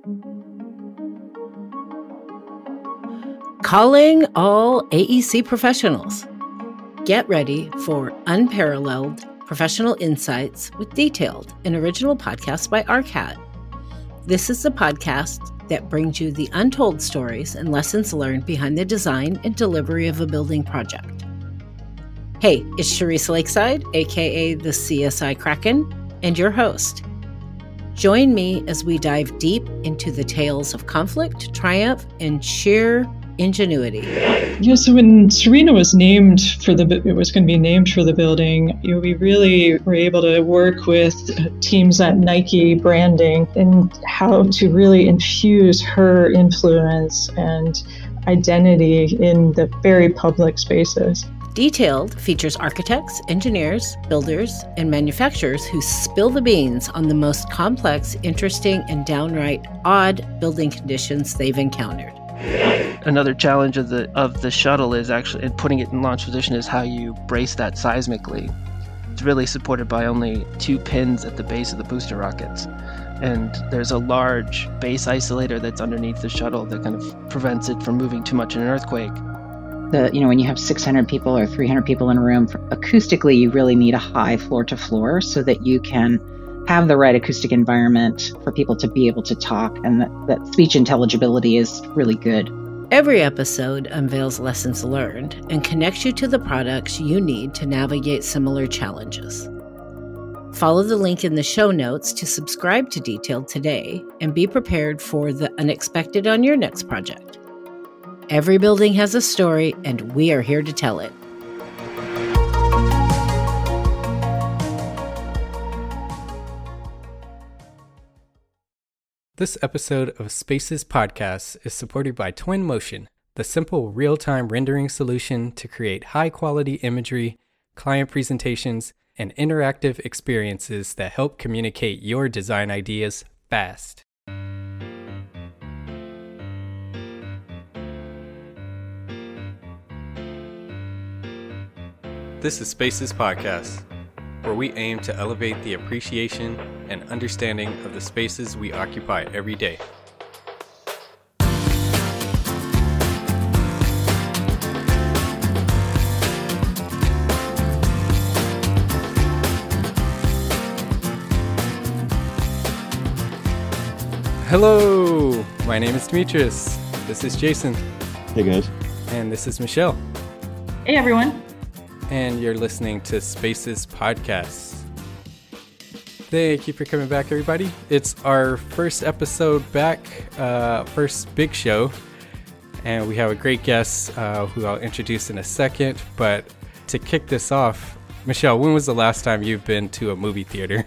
Calling all AEC professionals. Get ready for unparalleled professional insights with detailed and original podcasts by ARCAT. This is the podcast that brings you the untold stories and lessons learned behind the design and delivery of a building project. Hey, it's Charisse Lakeside, aka the CSI Kraken, and your host. Join me as we dive deep into the tales of conflict, triumph, and sheer ingenuity. Yeah, so when Serena was named it was going to be named for the building, we really were able to work with teams at Nike branding and how to really infuse her influence and identity in the very public spaces. Detailed features architects, engineers, builders, and manufacturers who spill the beans on the most complex, interesting, and downright odd building conditions they've encountered. Another challenge of the shuttle is actually, in putting it in launch position, is how you brace that seismically. It's really supported by only 2 pins at the base of the booster rockets. And there's a large base isolator that's underneath the shuttle that kind of prevents it from moving too much in an earthquake. When you have 600 people or 300 people in a room, acoustically, you really need a high floor to floor so that you can have the right acoustic environment for people to be able to talk, and that speech intelligibility is really good. Every episode unveils lessons learned and connects you to the products you need to navigate similar challenges. Follow the link in the show notes to subscribe to Detailed today and be prepared for the unexpected on your next project. Every building has a story, and we are here to tell it. This episode of Spaces Podcast is supported by Twinmotion, the simple real-time rendering solution to create high-quality imagery, client presentations, and interactive experiences that help communicate your design ideas fast. This is Spaces Podcast, where we aim to elevate the appreciation and understanding of the spaces we occupy every day. Hello, my name is Demetrius. This is Jason. Hey guys. And this is Michelle. Hey everyone. And you're listening to Spaces Podcast. Thank you for coming back, everybody. It's our first episode back, first big show, and we have a great guest who I'll introduce in a second. But to kick this off, Michelle, when was the last time you've been to a movie theater?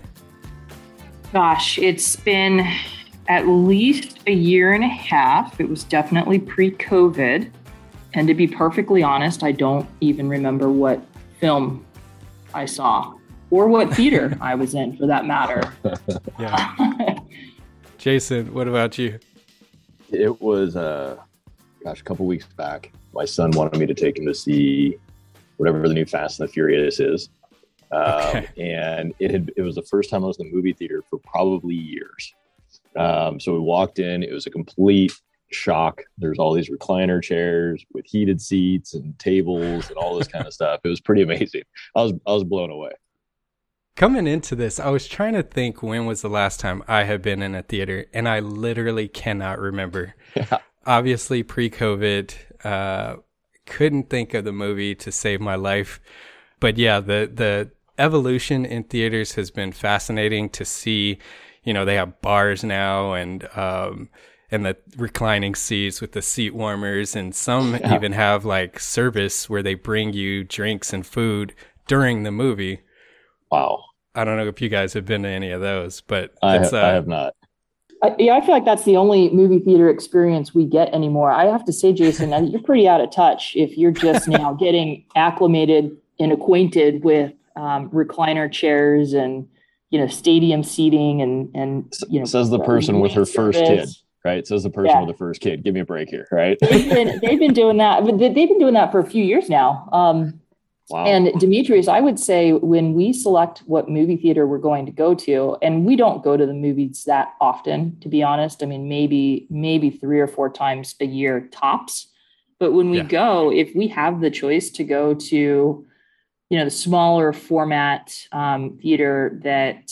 Gosh, it's been at least a year and a half. It was definitely pre-COVID. And to be perfectly honest, I don't even remember what film I saw or what theater I was in, for that matter. Yeah. Jason, what about you? It was, a couple weeks back. My son wanted me to take him to see whatever the new Fast and the Furious is. Okay. And it was the first time I was in the movie theater for probably years. So we walked in, it was a complete shock. There's all these recliner chairs with heated seats and tables and all this kind of stuff. It was pretty amazing. I was blown away. Coming into this, I was trying to think when was the last time I had been in a theater, and I literally cannot remember. Yeah. Obviously, pre-COVID, couldn't think of the movie to save my life. But yeah, the evolution in theaters has been fascinating to see. They have bars now and the reclining seats with the seat warmers, and some even have like service where they bring you drinks and food during the movie. Wow. I don't know if you guys have been to any of those, but I have not. I feel like that's the only movie theater experience we get anymore. I have to say, Jason, you're pretty out of touch if you're just now getting acclimated and acquainted with recliner chairs and stadium seating and says the person with her first kid. Right, says the person with the first kid. Give me a break here, right? They've been doing that. They've been doing that for a few years now. Wow. And Demetrius, I would say when we select what movie theater we're going to go to, and we don't go to the movies that often, to be honest. I mean, maybe 3 or 4 times a year tops. But when we go, if we have the choice to go to, the smaller format theater that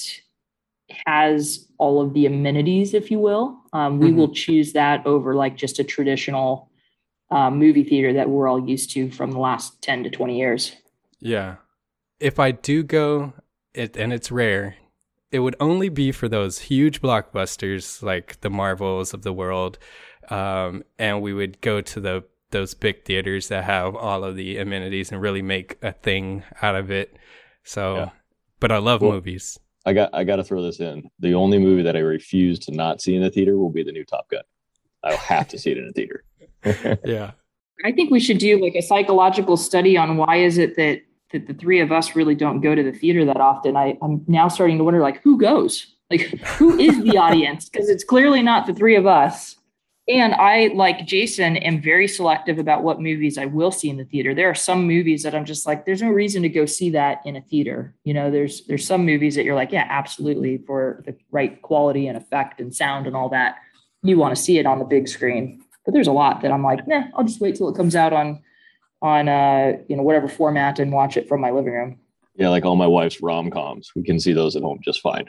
has all of the amenities, if you will, we will choose that over like just a traditional movie theater that we're all used to from the last 10 to 20 years. Yeah. If I do go, and it's rare, it would only be for those huge blockbusters like the Marvels of the world. And we would go to those big theaters that have all of the amenities and really make a thing out of it. So, but I love movies. I got to throw this in. The only movie that I refuse to not see in the theater will be the new Top Gun. I'll have to see it in the theater. Yeah. I think we should do like a psychological study on why is it that the 3 of us really don't go to the theater that often. I'm now starting to wonder, like, who goes? Like, who is the audience? Because it's clearly not the 3 of us. And I, like Jason, am very selective about what movies I will see in the theater. There are some movies that I'm just like, there's no reason to go see that in a theater. There's some movies that you're like, yeah, absolutely, for the right quality and effect and sound and all that, you want to see it on the big screen. But there's a lot that I'm like, nah, I'll just wait till it comes out on whatever format and watch it from my living room. Yeah, like all my wife's rom-coms. We can see those at home just fine.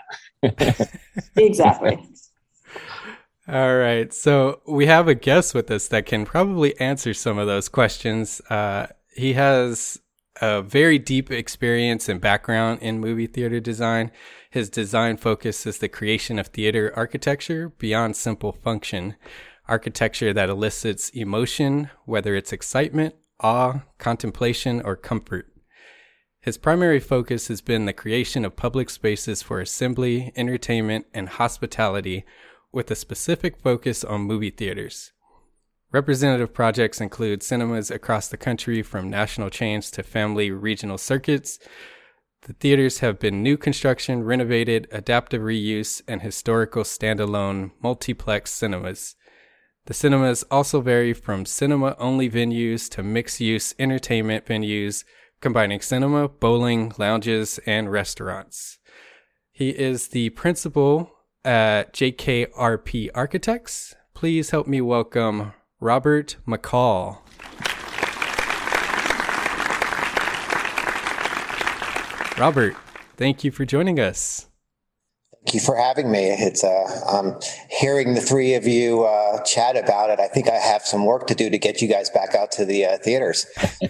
Exactly. All right. So we have a guest with us that can probably answer some of those questions. He has a very deep experience and background in movie theater design. His design focus is the creation of theater architecture beyond simple function, architecture that elicits emotion, whether it's excitement, awe, contemplation, or comfort. His primary focus has been the creation of public spaces for assembly, entertainment, and hospitality, with a specific focus on movie theaters. Representative projects include cinemas across the country, from national chains to family regional circuits. The theaters have been new construction, renovated, adaptive reuse, and historical standalone multiplex cinemas. The cinemas also vary from cinema-only venues to mixed-use entertainment venues, combining cinema, bowling, lounges, and restaurants. He is the principal at JKRP Architects. Please help me welcome Robert McCall. Robert, thank you for joining us. Thank you for having me. It's hearing the 3 of you chat about it. I think I have some work to do to get you guys back out to the theaters.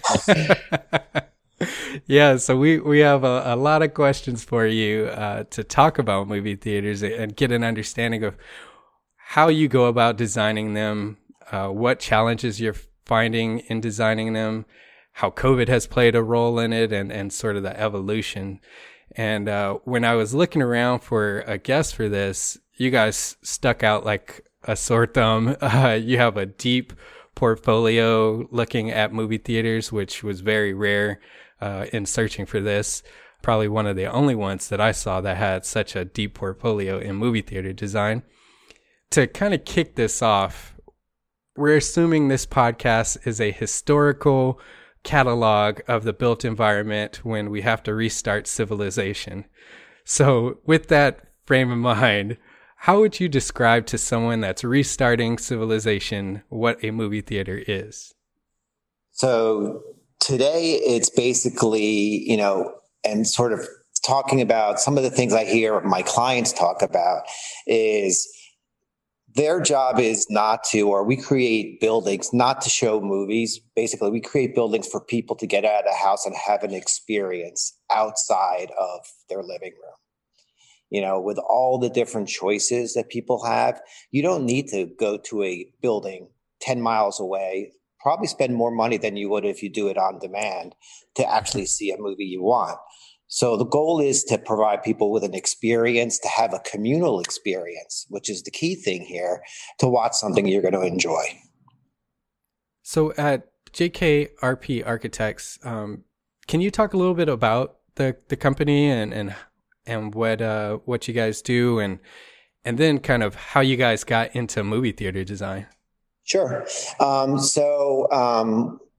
Yeah, so we have a lot of questions for you to talk about movie theaters and get an understanding of how you go about designing them, what challenges you're finding in designing them, how COVID has played a role in it, and sort of the evolution. And when I was looking around for a guest for this, you guys stuck out like a sore thumb. You have a deep portfolio looking at movie theaters, which was very rare in searching for this. Probably one of the only ones that I saw that had such a deep portfolio in movie theater design. To kind of kick this off, we're assuming this podcast is a historical catalog of the built environment when we have to restart civilization. So with that frame of mind, how would you describe to someone that's restarting civilization what a movie theater is? So today it's basically, and sort of talking about some of the things I hear my clients talk about is their job is not to, or we create buildings not to show movies. Basically, we create buildings for people to get out of the house and have an experience outside of their living room. With all the different choices that people have, you don't need to go to a building 10 miles away, probably spend more money than you would if you do it on demand to actually see a movie you want. So the goal is to provide people with an experience, to have a communal experience, which is the key thing here, to watch something you're going to enjoy. So at JKRP Architects, can you talk a little bit about the company and what you guys do, and then kind of how you guys got into movie theater design? Sure.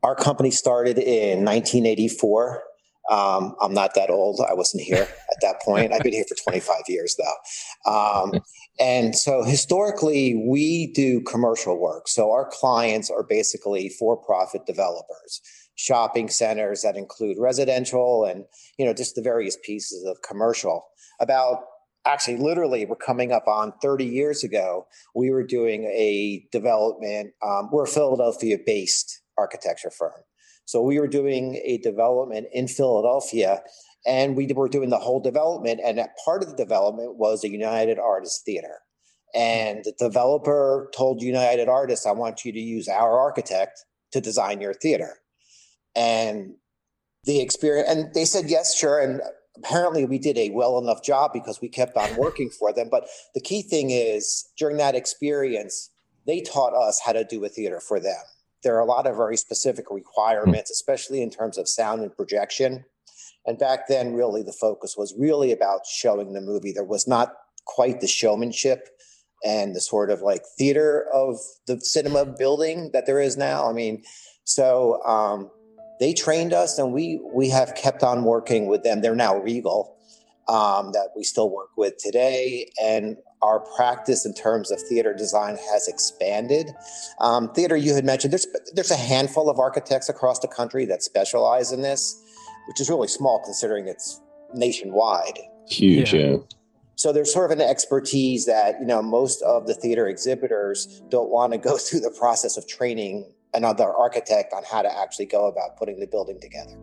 Our company started in 1984. I'm not that old. I wasn't here at that point. I've been here for 25 years, though. And so historically, we do commercial work. So our clients are basically for-profit developers, shopping centers that include residential and, just the various pieces of commercial. Literally, we're coming up on 30 years ago, we were doing a development. We're a Philadelphia-based architecture firm. So we were doing a development in Philadelphia, and we were doing the whole development. And that part of the development was a United Artists Theater. And the developer told United Artists, I want you to use our architect to design your theater. And they said, yes, sure. And apparently we did a well enough job because we kept on working for them. But the key thing is, during that experience, they taught us how to do a theater for them. There are a lot of very specific requirements, especially in terms of sound and projection. And back then, really, the focus was really about showing the movie. There was not quite the showmanship and the sort of like theater of the cinema building that there is now. So they trained us, and we have kept on working with them. They're now Regal, that we still work with today. And our practice in terms of theater design has expanded. Theater, you had mentioned, there's a handful of architects across the country that specialize in this, which is really small considering it's nationwide. Huge, yeah. So there's sort of an expertise that, most of the theater exhibitors don't want to go through the process of training another architect on how to actually go about putting the building together.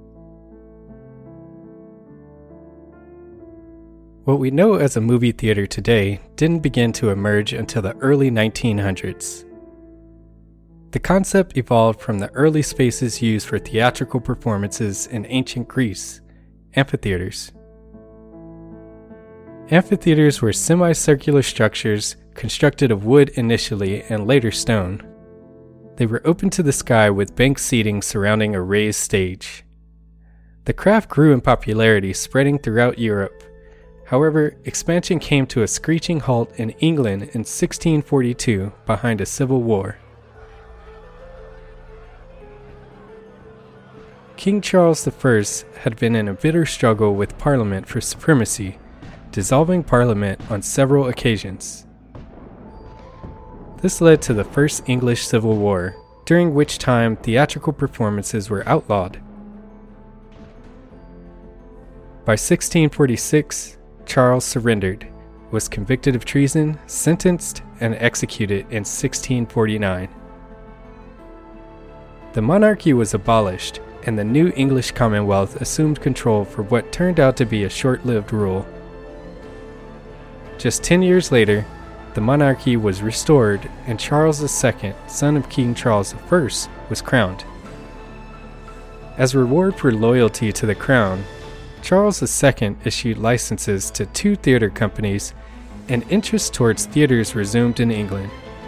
What we know as a movie theater today didn't begin to emerge until the early 1900s. The concept evolved from the early spaces used for theatrical performances in ancient Greece, amphitheaters. Amphitheaters were semicircular structures constructed of wood initially and later stone. They were open to the sky with banked seating surrounding a raised stage. The craft grew in popularity, spreading throughout Europe. However, expansion came to a screeching halt in England in 1642 behind a civil war. King Charles I had been in a bitter struggle with Parliament for supremacy, dissolving Parliament on several occasions. This led to the First English Civil War, during which time theatrical performances were outlawed. By 1646, Charles surrendered, was convicted of treason, sentenced, and executed in 1649. The monarchy was abolished, and the new English Commonwealth assumed control for what turned out to be a short-lived rule. Just 10 years later, the monarchy was restored, and Charles II, son of King Charles I, was crowned. As reward for loyalty to the crown, Charles II issued licenses to 2 theater companies, and interest towards theaters resumed in England.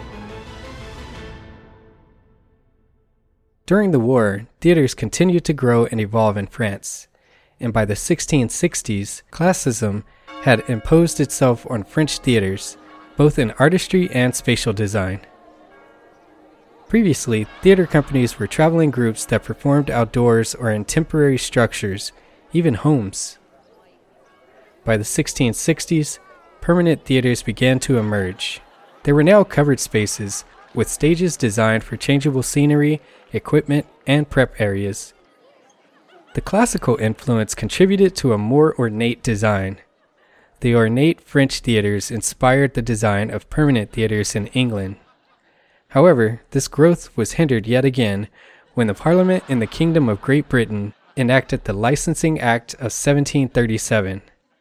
During the war, theaters continued to grow and evolve in France, and by the 1660s, classicism had imposed itself on French theaters, both in artistry and spatial design. Previously, theater companies were traveling groups that performed outdoors or in temporary structures, even homes. By the 1660s, permanent theaters began to emerge. They were now covered spaces, with stages designed for changeable scenery, equipment, and prep areas. The classical influence contributed to a more ornate design. The ornate French theaters inspired the design of permanent theaters in England. However, this growth was hindered yet again when the Parliament in the Kingdom of Great Britain enacted the Licensing Act of 1737.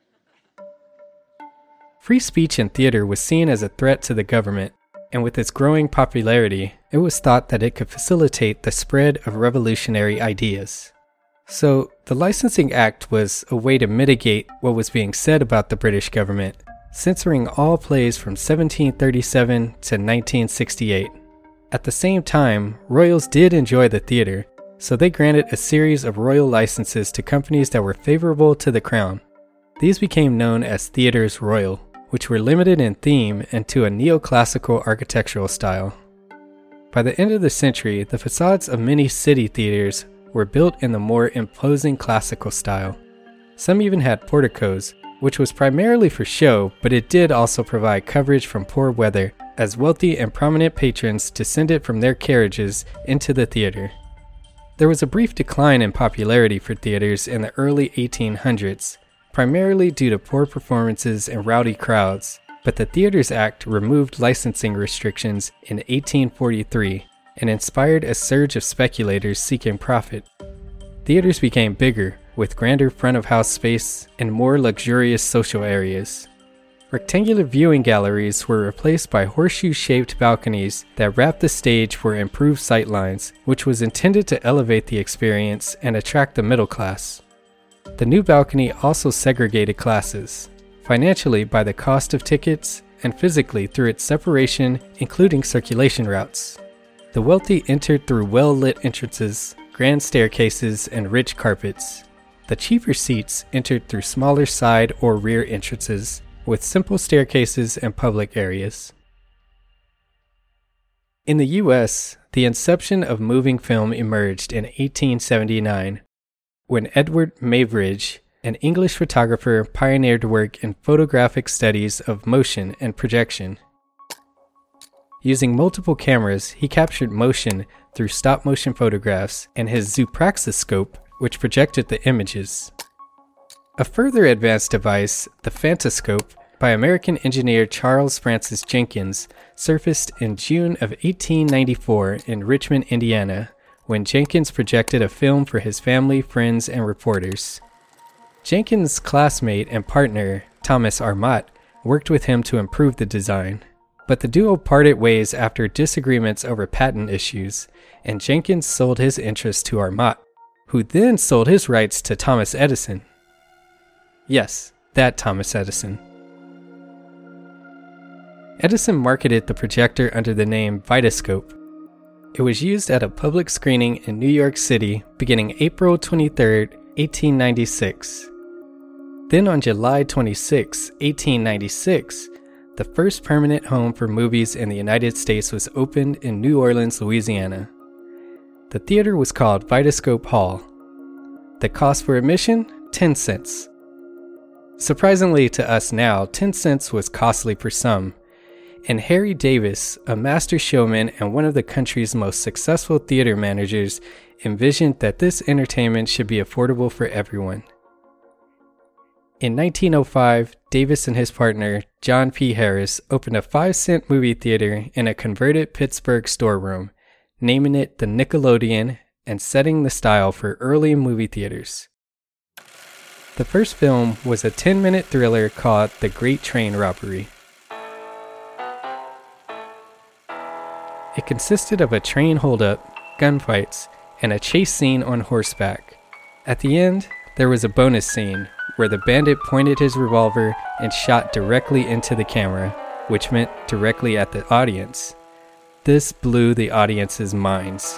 Free speech in theater was seen as a threat to the government, and with its growing popularity, it was thought that it could facilitate the spread of revolutionary ideas. So, the Licensing Act was a way to mitigate what was being said about the British government, censoring all plays from 1737 to 1968. At the same time, royals did enjoy the theater, so they granted a series of royal licenses to companies that were favorable to the crown. These became known as theaters royal, which were limited in theme and to a neoclassical architectural style. By the end of the century, the facades of many city theaters were built in the more imposing classical style. Some even had porticos, which was primarily for show, but it did also provide coverage from poor weather, as wealthy and prominent patrons descended from their carriages into the theater. There was a brief decline in popularity for theaters in the early 1800s, primarily due to poor performances and rowdy crowds, but the Theaters Act removed licensing restrictions in 1843 and inspired a surge of speculators seeking profit. Theaters became bigger, with grander front-of-house space and more luxurious social areas. Rectangular viewing galleries were replaced by horseshoe-shaped balconies that wrapped the stage for improved sightlines, which was intended to elevate the experience and attract the middle class. The new balcony also segregated classes, financially by the cost of tickets and physically through its separation, including circulation routes. The wealthy entered through well-lit entrances, grand staircases, and rich carpets. The cheaper seats entered through smaller side or rear entrances, with simple staircases and public areas. In the U.S., the inception of moving film emerged in 1879, when Edward Maveridge, an English photographer, pioneered work in photographic studies of motion and projection. Using multiple cameras, he captured motion through stop-motion photographs and his Zoopraxiscope, which projected the images. A further advanced device, the Phantascope, by American engineer Charles Francis Jenkins, surfaced in June of 1894 in Richmond, Indiana, when Jenkins projected a film for his family, friends, and reporters. Jenkins' classmate and partner, Thomas Armat, worked with him to improve the design, but the duo parted ways after disagreements over patent issues, and Jenkins sold his interest to Armat, who then sold his rights to Thomas Edison. Yes, that Thomas Edison. Edison marketed the projector under the name Vitascope. It was used at a public screening in New York City beginning April 23, 1896. Then on July 26, 1896, the first permanent home for movies in the United States was opened in New Orleans, Louisiana. The theater was called Vitascope Hall. The cost for admission, 10 cents. Surprisingly to us now, 10 cents was costly for some, and Harry Davis, a master showman and one of the country's most successful theater managers, envisioned that this entertainment should be affordable for everyone. In 1905, Davis and his partner, John P. Harris, opened a 5-cent movie theater in a converted Pittsburgh storeroom, naming it the Nickelodeon and setting the style for early movie theaters. The first film was a 10-minute thriller called The Great Train Robbery. It consisted of a train holdup, gunfights, and a chase scene on horseback. At the end, there was a bonus scene where the bandit pointed his revolver and shot directly into the camera, which meant directly at the audience. This blew the audience's minds.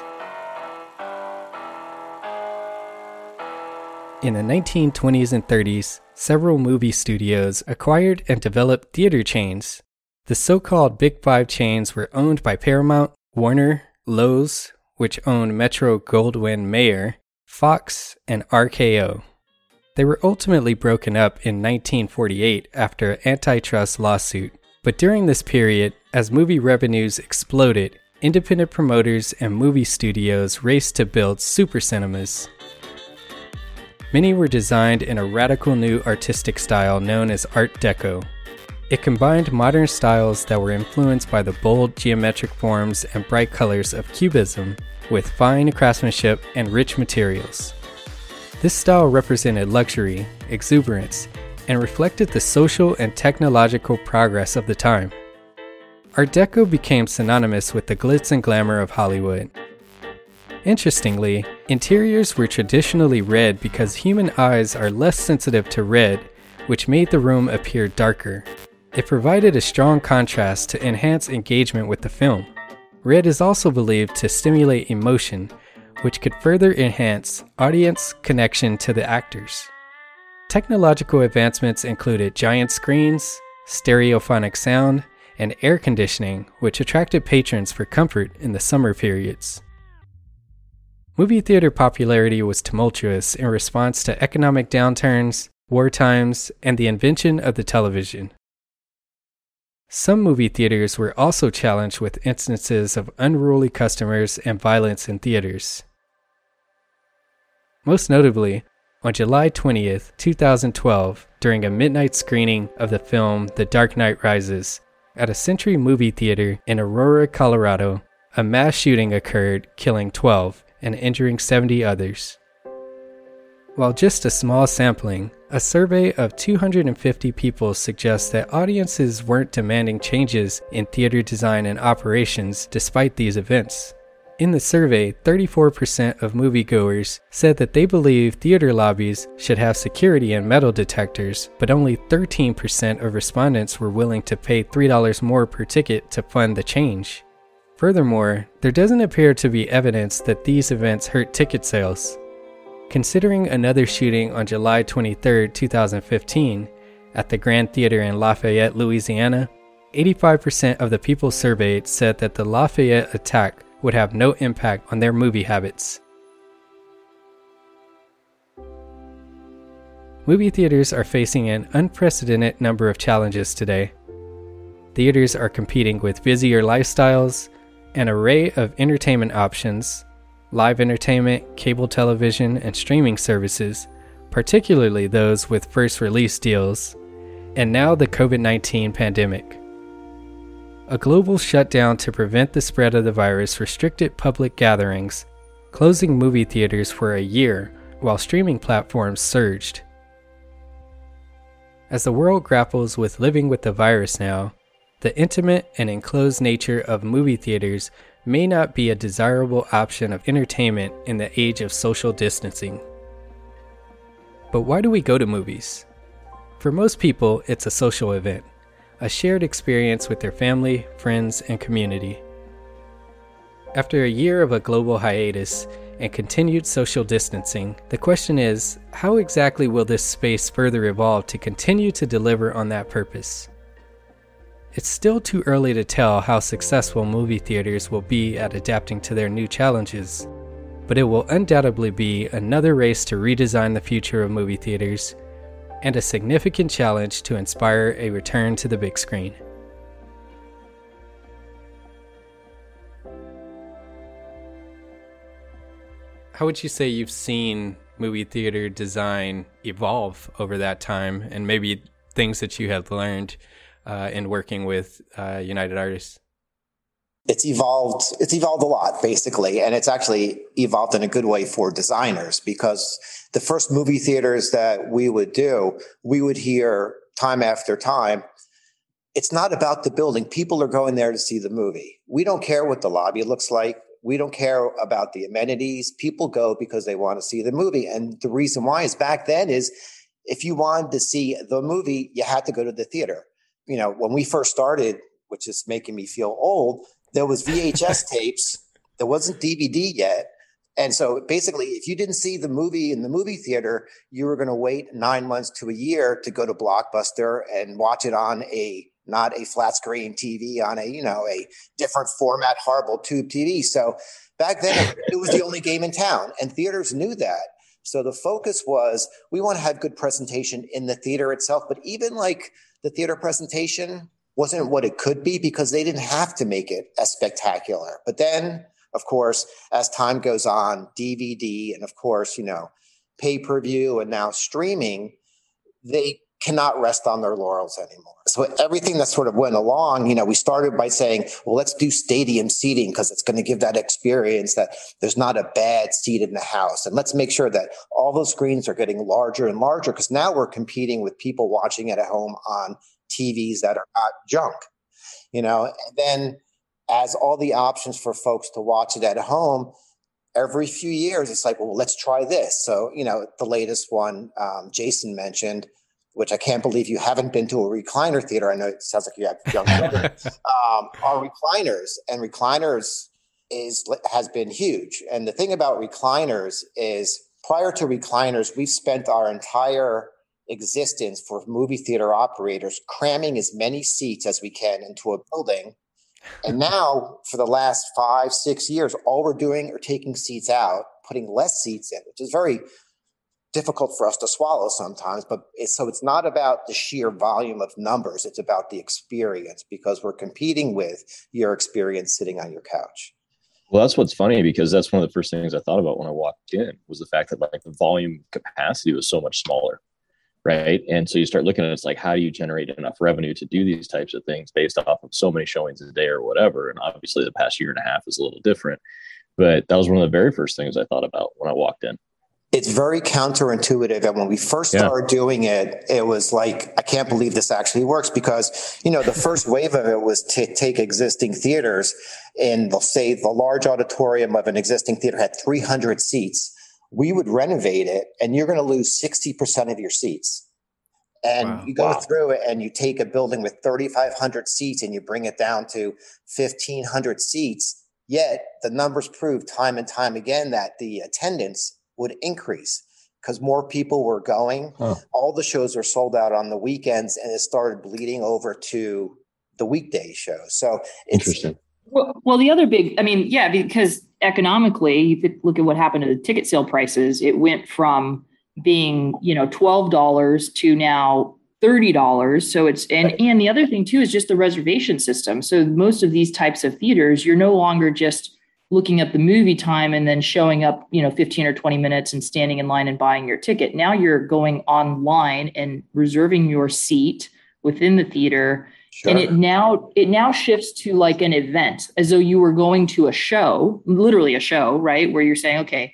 In the 1920s and 30s, several movie studios acquired and developed theater chains. The so-called Big Five chains were owned by Paramount, Warner, Lowe's, which owned Metro-Goldwyn-Mayer, Fox, and RKO. They were ultimately broken up in 1948 after an antitrust lawsuit, but during this period, as movie revenues exploded, independent promoters and movie studios raced to build super cinemas. Many were designed in a radical new artistic style known as Art Deco. It combined modern styles that were influenced by the bold geometric forms and bright colors of Cubism, with fine craftsmanship and rich materials. This style represented luxury, exuberance, and reflected the social and technological progress of the time. Art Deco became synonymous with the glitz and glamour of Hollywood. Interestingly, interiors were traditionally red because human eyes are less sensitive to red, which made the room appear darker. It provided a strong contrast to enhance engagement with the film. Red is also believed to stimulate emotion, which could further enhance audience connection to the actors. Technological advancements included giant screens, stereophonic sound, and air conditioning, which attracted patrons for comfort in the summer periods. Movie theater popularity was tumultuous in response to economic downturns, war times, and the invention of the television. Some movie theaters were also challenged with instances of unruly customers and violence in theaters. Most notably, on July 20th, 2012, during a midnight screening of the film The Dark Knight Rises at a Century movie theater in Aurora, Colorado, a mass shooting occurred, killing 12 and injuring 70 others. While just a small sampling, a survey of 250 people suggests that audiences weren't demanding changes in theater design and operations despite these events. In the survey, 34% of moviegoers said that they believe theater lobbies should have security and metal detectors, but only 13% of respondents were willing to pay $3 more per ticket to fund the change. Furthermore, there doesn't appear to be evidence that these events hurt ticket sales. Considering another shooting on July 23, 2015, at the Grand Theater in Lafayette, Louisiana, 85% of the people surveyed said that the Lafayette attack would have no impact on their movie habits. Movie theaters are facing an unprecedented number of challenges today. Theaters are competing with busier lifestyles, an array of entertainment options, live entertainment, cable television, and streaming services, particularly those with first release deals, and now the COVID-19 pandemic. A global shutdown to prevent the spread of the virus restricted public gatherings, closing movie theaters for a year while streaming platforms surged. As the world grapples with living with the virus now, the intimate and enclosed nature of movie theaters may not be a desirable option of entertainment in the age of social distancing. But why do we go to movies? For most people, it's a social event, a shared experience with their family, friends, and community. After a year of a global hiatus and continued social distancing, the question is, how exactly will this space further evolve to continue to deliver on that purpose? It's still too early to tell how successful movie theaters will be at adapting to their new challenges, but it will undoubtedly be another race to redesign the future of movie theaters and a significant challenge to inspire a return to the big screen. How would you say you've seen movie theater design evolve over that time, and maybe things that you have learned in working with United Artists? It's evolved a lot, basically, and it's actually evolved in a good way for designers, because the first movie theaters that we would do, we would hear time after time, it's not about the building. People are going there to see the movie. We don't care what the lobby looks like. We don't care about the amenities. People go because they want to see the movie. And the reason why is back then is if you wanted to see the movie, you had to go to the theater. You know, when we first started, which is making me feel old, there was VHS tapes. There wasn't DVD yet. And so basically, if you didn't see the movie in the movie theater, you were going to wait 9 months to a year to go to Blockbuster and watch it on not a flat screen TV, on a different format, horrible tube TV. So back then it was the only game in town, and theaters knew that. So the focus was, we want to have good presentation in the theater itself, but even like the theater presentation wasn't what it could be because they didn't have to make it as spectacular. But then, of course, as time goes on, DVD and, of course, pay-per-view and now streaming, they cannot rest on their laurels anymore. So everything that sort of went along, we started by saying, well, let's do stadium seating because it's going to give that experience that there's not a bad seat in the house. And let's make sure that all those screens are getting larger and larger, because now we're competing with people watching it at home on TVs that are not junk, and then as all the options for folks to watch it at home, every few years, it's like, well, let's try this. So, the latest one Jason mentioned, which I can't believe you haven't been to a recliner theater. I know it sounds like you have young children, are recliners, and recliners has been huge. And the thing about recliners is, prior to recliners, we've spent our entire existence for movie theater operators, cramming as many seats as we can into a building. And now for the last 5-6 years, all we're doing are taking seats out, putting less seats in, which is very difficult for us to swallow sometimes. But it's not about the sheer volume of numbers. It's about the experience, because we're competing with your experience sitting on your couch. Well, that's what's funny, because that's one of the first things I thought about when I walked in, was the fact that like the volume capacity was so much smaller. Right. And so you start looking at it's like, how do you generate enough revenue to do these types of things based off of so many showings a day or whatever? And obviously the past year and a half is a little different. But that was one of the very first things I thought about when I walked in. It's very counterintuitive. And when we first started doing it, it was like, I can't believe this actually works, because, you know, the first wave of it was to take existing theaters, and they'll say the large auditorium of an existing theater had 300 seats. We would renovate it, and you're going to lose 60% of your seats. And you go through it, and you take a building with 3,500 seats and you bring it down to 1,500 seats. Yet the numbers prove time and time again that the attendance would increase because more people were going. All the shows are sold out on the weekends, and it started bleeding over to the weekday shows. So it's interesting. Well, the other big, because economically, you could look at what happened to the ticket sale prices. It went from being, $12 to now $30. So and the other thing too is just the reservation system. So most of these types of theaters, you're no longer just looking up the movie time and then showing up, 15 or 20 minutes and standing in line and buying your ticket. Now you're going online and reserving your seat within the theater. Sure. And it now shifts to like an event, as though you were going to a show, literally a show, right? Where you're saying, okay,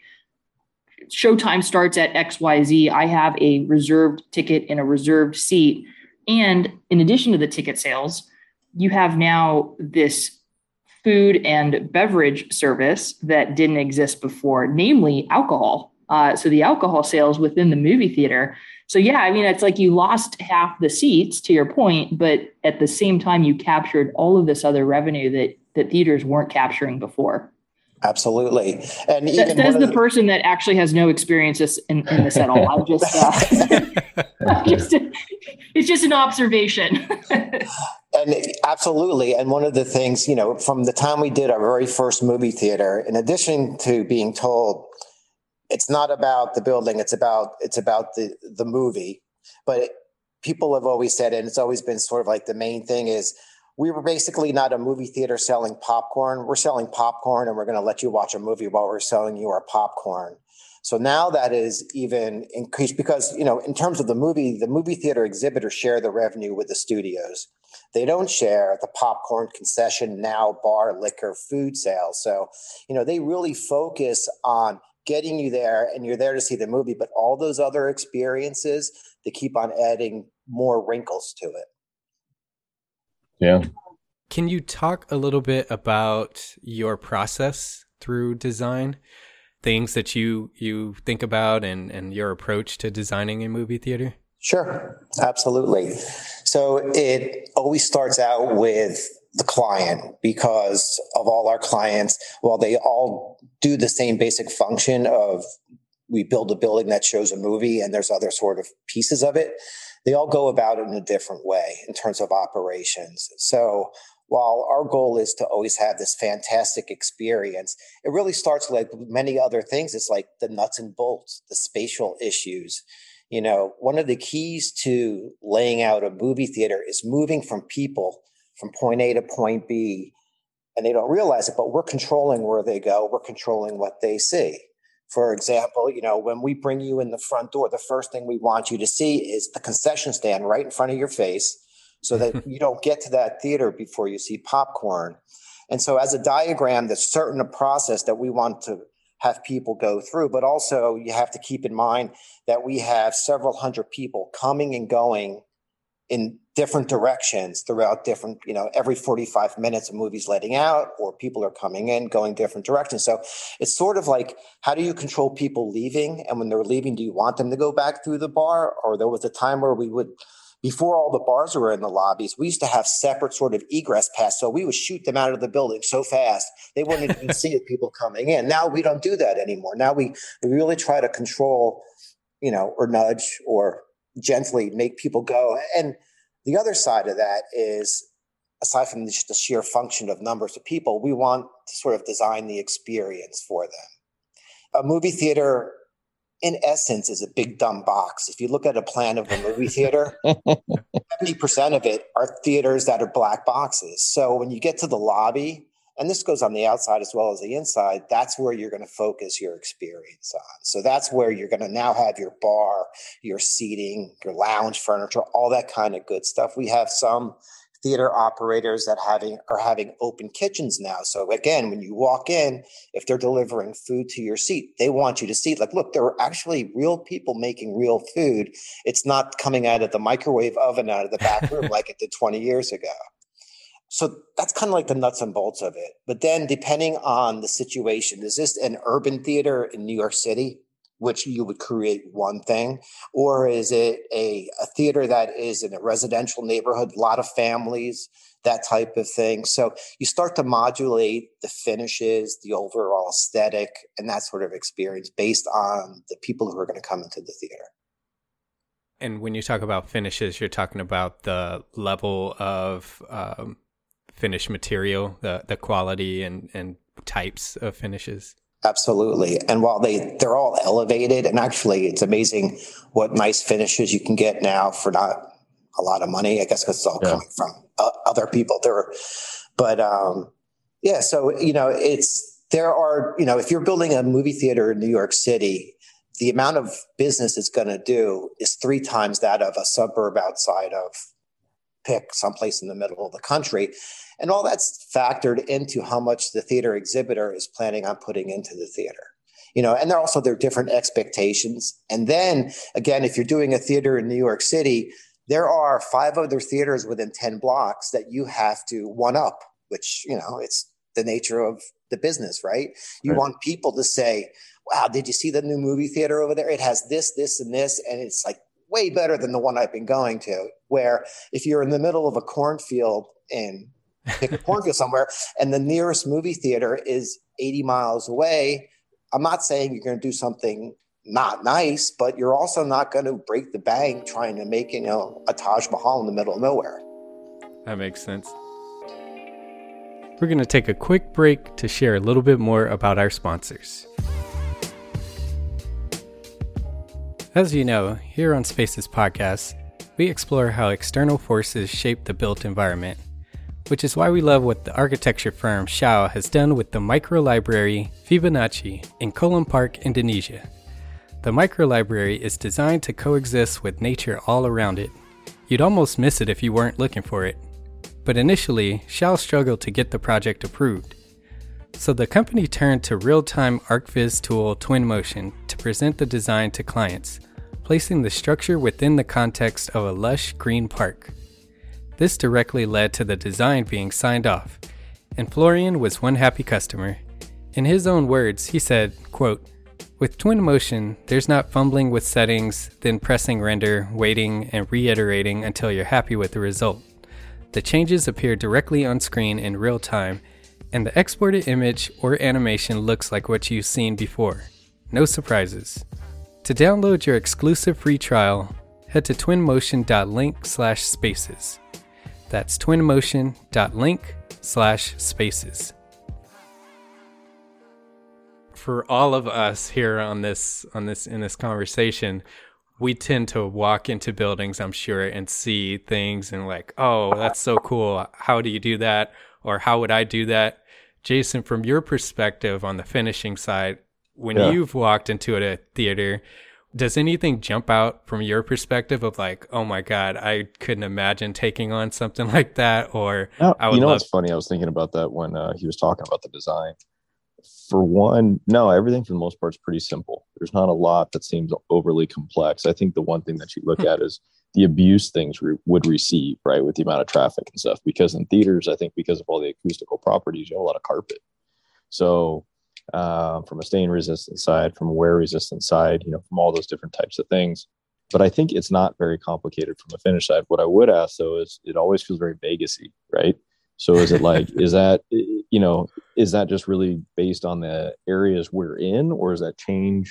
showtime starts at XYZ. I have a reserved ticket in a reserved seat. And in addition to the ticket sales, you have now this food and beverage service that didn't exist before, namely alcohol. So the alcohol sales within the movie theater. So it's like you lost half the seats, to your point, but at the same time, you captured all of this other revenue that theaters weren't capturing before. Absolutely. And even says the person that actually has no experience in this at all. I'm just, it's just an observation. And absolutely. And one of the things, from the time we did our very first movie theater, in addition to being told, it's not about the building, it's about the movie. But people have always said, and it's always been sort of like the main thing is, we were basically not a movie theater selling popcorn. We're selling popcorn, and we're going to let you watch a movie while we're selling you our popcorn. So now that is even increased because, in terms of the movie theater exhibitors share the revenue with the studios. They don't share the popcorn concession, now bar, liquor, food sales. So, they really focus on getting you there, and you're there to see the movie, but all those other experiences, they keep on adding more wrinkles to it. Yeah. Can you talk a little bit about your process through design, things that you think about and your approach to designing a movie theater? Sure, absolutely. So it always starts out with the client, because of all our clients, while they all do the same basic function of we build a building that shows a movie and there's other sort of pieces of it, they all go about it in a different way in terms of operations. So while our goal is to always have this fantastic experience, it really starts like many other things. It's like the nuts and bolts, the spatial issues. One of the keys to laying out a movie theater is moving from people from point A to point B, and they don't realize it, but we're controlling where they go. We're controlling what they see. For example, when we bring you in the front door, the first thing we want you to see is the concession stand right in front of your face so that you don't get to that theater before you see popcorn. And so as a diagram, there's certain a process that we want to have people go through, but also you have to keep in mind that we have several hundred people coming and going in different directions throughout different, every 45 minutes a movie's letting out or people are coming in, going different directions. So it's sort of like, how do you control people leaving? And when they're leaving, do you want them to go back through the bar? Or there was a time where we would, before all the bars were in the lobbies, we used to have separate sort of egress paths. So we would shoot them out of the building so fast, they wouldn't even see it, people coming in. Now we don't do that anymore. Now we really try to control, or nudge or gently make people go. And the other side of that is, aside from just the sheer function of numbers of people, we want to sort of design the experience for them. A movie theater, in essence, is a big dumb box. If you look at a plan of a movie theater, 70% of it are theaters that are black boxes. So when you get to the lobby, and this goes on the outside as well as the inside, that's where you're going to focus your experience on. So that's where you're going to now have your bar, your seating, your lounge furniture, all that kind of good stuff. We have some theater operators that are having open kitchens now. So again, when you walk in, if they're delivering food to your seat, they want you to see, like, look, there are actually real people making real food. It's not coming out of the microwave oven out of the back room like it did 20 years ago. So that's kind of like the nuts and bolts of it. But then depending on the situation, is this an urban theater in New York City, which you would create one thing, or is it a theater that is in a residential neighborhood, a lot of families, that type of thing? So you start to modulate the finishes, the overall aesthetic, and that sort of experience based on the people who are going to come into the theater. And when you talk about finishes, you're talking about the level of finished material, the quality and types of finishes. Absolutely. And while they're all elevated, and actually it's amazing what nice finishes you can get now for not a lot of money, I guess, because it's all coming from other people there. But so, there are, if you're building a movie theater in New York City, the amount of business it's going to do is 3 times that of a suburb outside of, pick someplace in the middle of the country. And all that's factored into how much the theater exhibitor is planning on putting into the theater. And there are different expectations. And then again, if you're doing a theater in New York City, there are 5 other theaters within 10 blocks that you have to one up, which, it's the nature of the business, right? You want people to say, wow, did you see the new movie theater over there? It has this, this, and this. And it's like way better than the one I've been going to, where if you're in the middle of a cornfield and pick a cornfield somewhere and the nearest movie theater is 80 miles away, I'm not saying you're going to do something not nice, but you're also not going to break the bank trying to make, a Taj Mahal in the middle of nowhere. That makes sense. We're going to take a quick break to share a little bit more about our sponsors. As you know, here on Spaces Podcast, we explore how external forces shape the built environment, which is why we love what the architecture firm Xiao has done with the microlibrary Fibonacci in Kolam Park, Indonesia. The microlibrary is designed to coexist with nature all around it. You'd almost miss it if you weren't looking for it. But initially, Xiao struggled to get the project approved. So the company turned to real-time ArcViz tool Twinmotion to present the design to clients, placing the structure within the context of a lush green park. This directly led to the design being signed off, and Florian was one happy customer. In his own words, he said, quote, "With Twinmotion, there's not fumbling with settings, then pressing render, waiting, and reiterating until you're happy with the result. The changes appear directly on screen in real time, and the exported image or animation looks like what you've seen before. No surprises." To download your exclusive free trial, head to twinmotion.link/spaces. That's twinmotion.link/spaces. For all of us here in this conversation, we tend to walk into buildings, I'm sure, and see things and like, oh, that's so cool. How do you do that? Or how would I do that? Jason, from your perspective on the finishing side, when you've walked into a theater, does anything jump out from your perspective of like, oh my God, I couldn't imagine taking on something like that? Or I would what's funny? I was thinking about that when he was talking about the design. For one, no, everything for the most part is pretty simple. There's not a lot that seems overly complex. I think the one thing that you look at is the abuse things would receive, right, with the amount of traffic and stuff. Because in theaters, I think because of all the acoustical properties, you have a lot of carpet. So from a stain resistant side, from a wear resistant side, from all those different types of things. But I think it's not very complicated from a finish side. What I would ask though is it always feels very Vegas-y, right? So is it like, is that just really based on the areas we're in, or does that change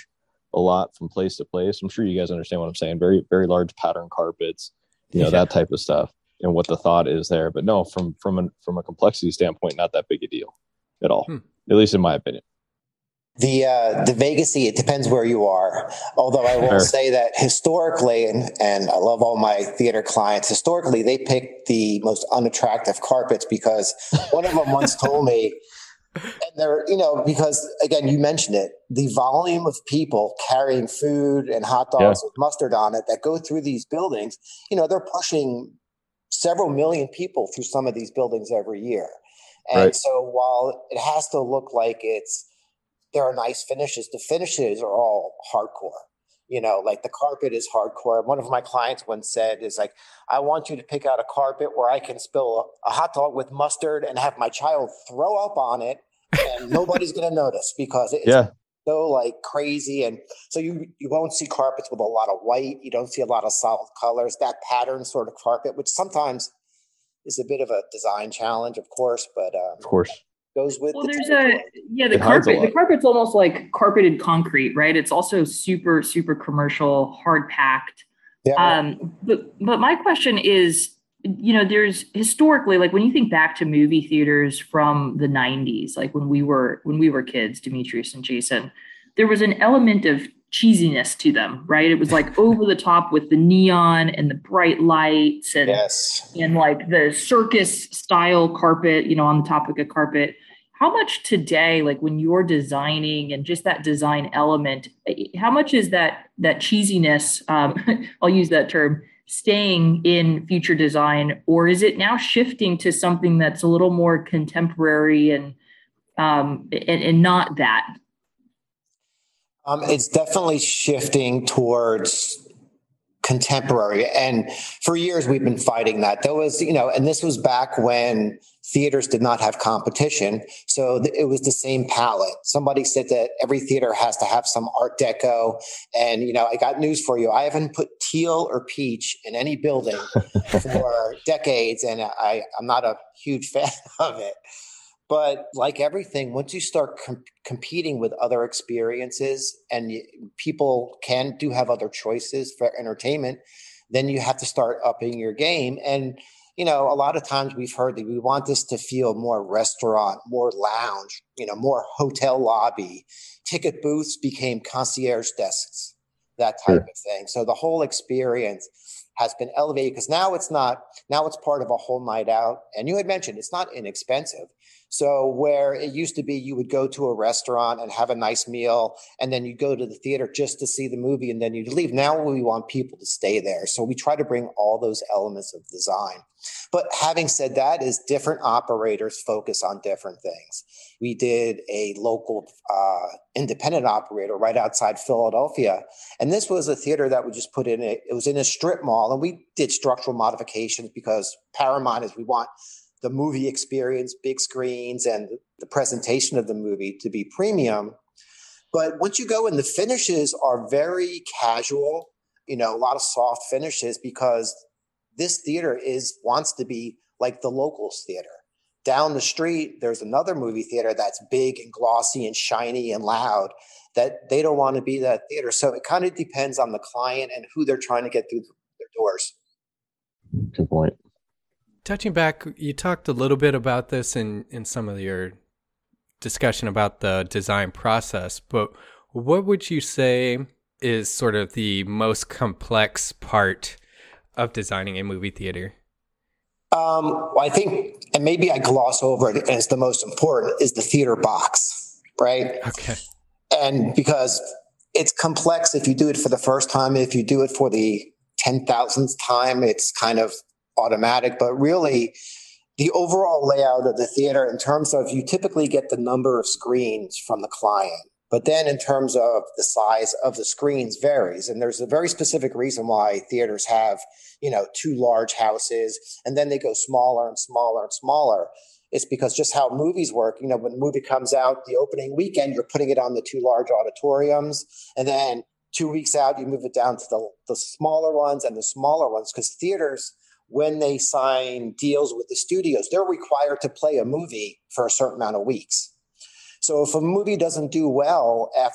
a lot from place to place. I'm sure you guys understand what I'm saying. Very, very large pattern carpets, that type of stuff, and what the thought is there. But no, from a complexity standpoint, not that big a deal at all, at least in my opinion. The Vegasy, it depends where you are. Although I will say that historically, and I love all my theater clients, historically, they pick the most unattractive carpets because one of them once told me, and they're, because again, you mentioned it, the volume of people carrying food and hot dogs with mustard on it that go through these buildings, they're pushing several million people through some of these buildings every year. And so while it has to look like there are nice finishes, the finishes are all hardcore. Like the carpet is hardcore. One of my clients once said is like, I want you to pick out a carpet where I can spill a hot dog with mustard and have my child throw up on it and nobody's going to notice because it's so like crazy. And so you won't see carpets with a lot of white. You don't see a lot of solid colors, that pattern sort of carpet, which sometimes is a bit of a design challenge, of course, but of course goes with the carpet. The carpet's almost like carpeted concrete, right? It's also super, super commercial, hard packed. Yeah. But my question is, there's historically, like when you think back to movie theaters from the 90s, like when we were kids, Demetrius and Jason, there was an element of cheesiness to them, right? It was like over the top with the neon and the bright lights and like the circus style carpet, on the topic of carpet. How much today, like when you're designing and just that design element, how much is that cheesiness, I'll use that term, staying in future design, or is it now shifting to something that's a little more contemporary and not that? It's definitely shifting towards contemporary. And for years, we've been fighting that. There was, and this was back when theaters did not have competition. So it was the same palette. Somebody said that every theater has to have some Art Deco. And, I got news for you. I haven't put teal or peach in any building for decades. And I'm not a huge fan of it. But like everything, once you start competing with other experiences and people do have other choices for entertainment, then you have to start upping your game. And, a lot of times we've heard that we want this to feel more restaurant, more lounge, more hotel lobby. Ticket booths became concierge desks, that type of thing. So the whole experience has been elevated because now it's part of a whole night out. And you had mentioned it's not inexpensive. So where it used to be, you would go to a restaurant and have a nice meal, and then you go to the theater just to see the movie, and then you'd leave. Now we want people to stay there. So we try to bring all those elements of design. But having said that, is different operators focus on different things. We did a local independent operator right outside Philadelphia. And this was a theater that we just put in it was in a strip mall, and we did structural modifications because paramount is we want the movie experience, big screens, and the presentation of the movie to be premium. But once you go in, the finishes are very casual, a lot of soft finishes because this theater wants to be like the locals theater. Down the street, there's another movie theater that's big and glossy and shiny and loud that they don't want to be that theater. So it kind of depends on the client and who they're trying to get through their doors. Good point. Touching back, you talked a little bit about this in some of your discussion about the design process, but what would you say is sort of the most complex part of designing a movie theater? I think, and maybe I gloss over it as the most important, is the theater box, right? Okay. And because it's complex if you do it for the first time, if you do it for the 10,000th time, it's kind of automatic, but really the overall layout of the theater in terms of you typically get the number of screens from the client, but then in terms of the size of the screens varies. And there's a very specific reason why theaters have, two large houses and then they go smaller and smaller and smaller. It's because just how movies work, when the movie comes out the opening weekend, you're putting it on the two large auditoriums. And then 2 weeks out, you move it down to the smaller ones and the smaller ones because theaters, when they sign deals with the studios, they're required to play a movie for a certain amount of weeks. So if a movie doesn't do well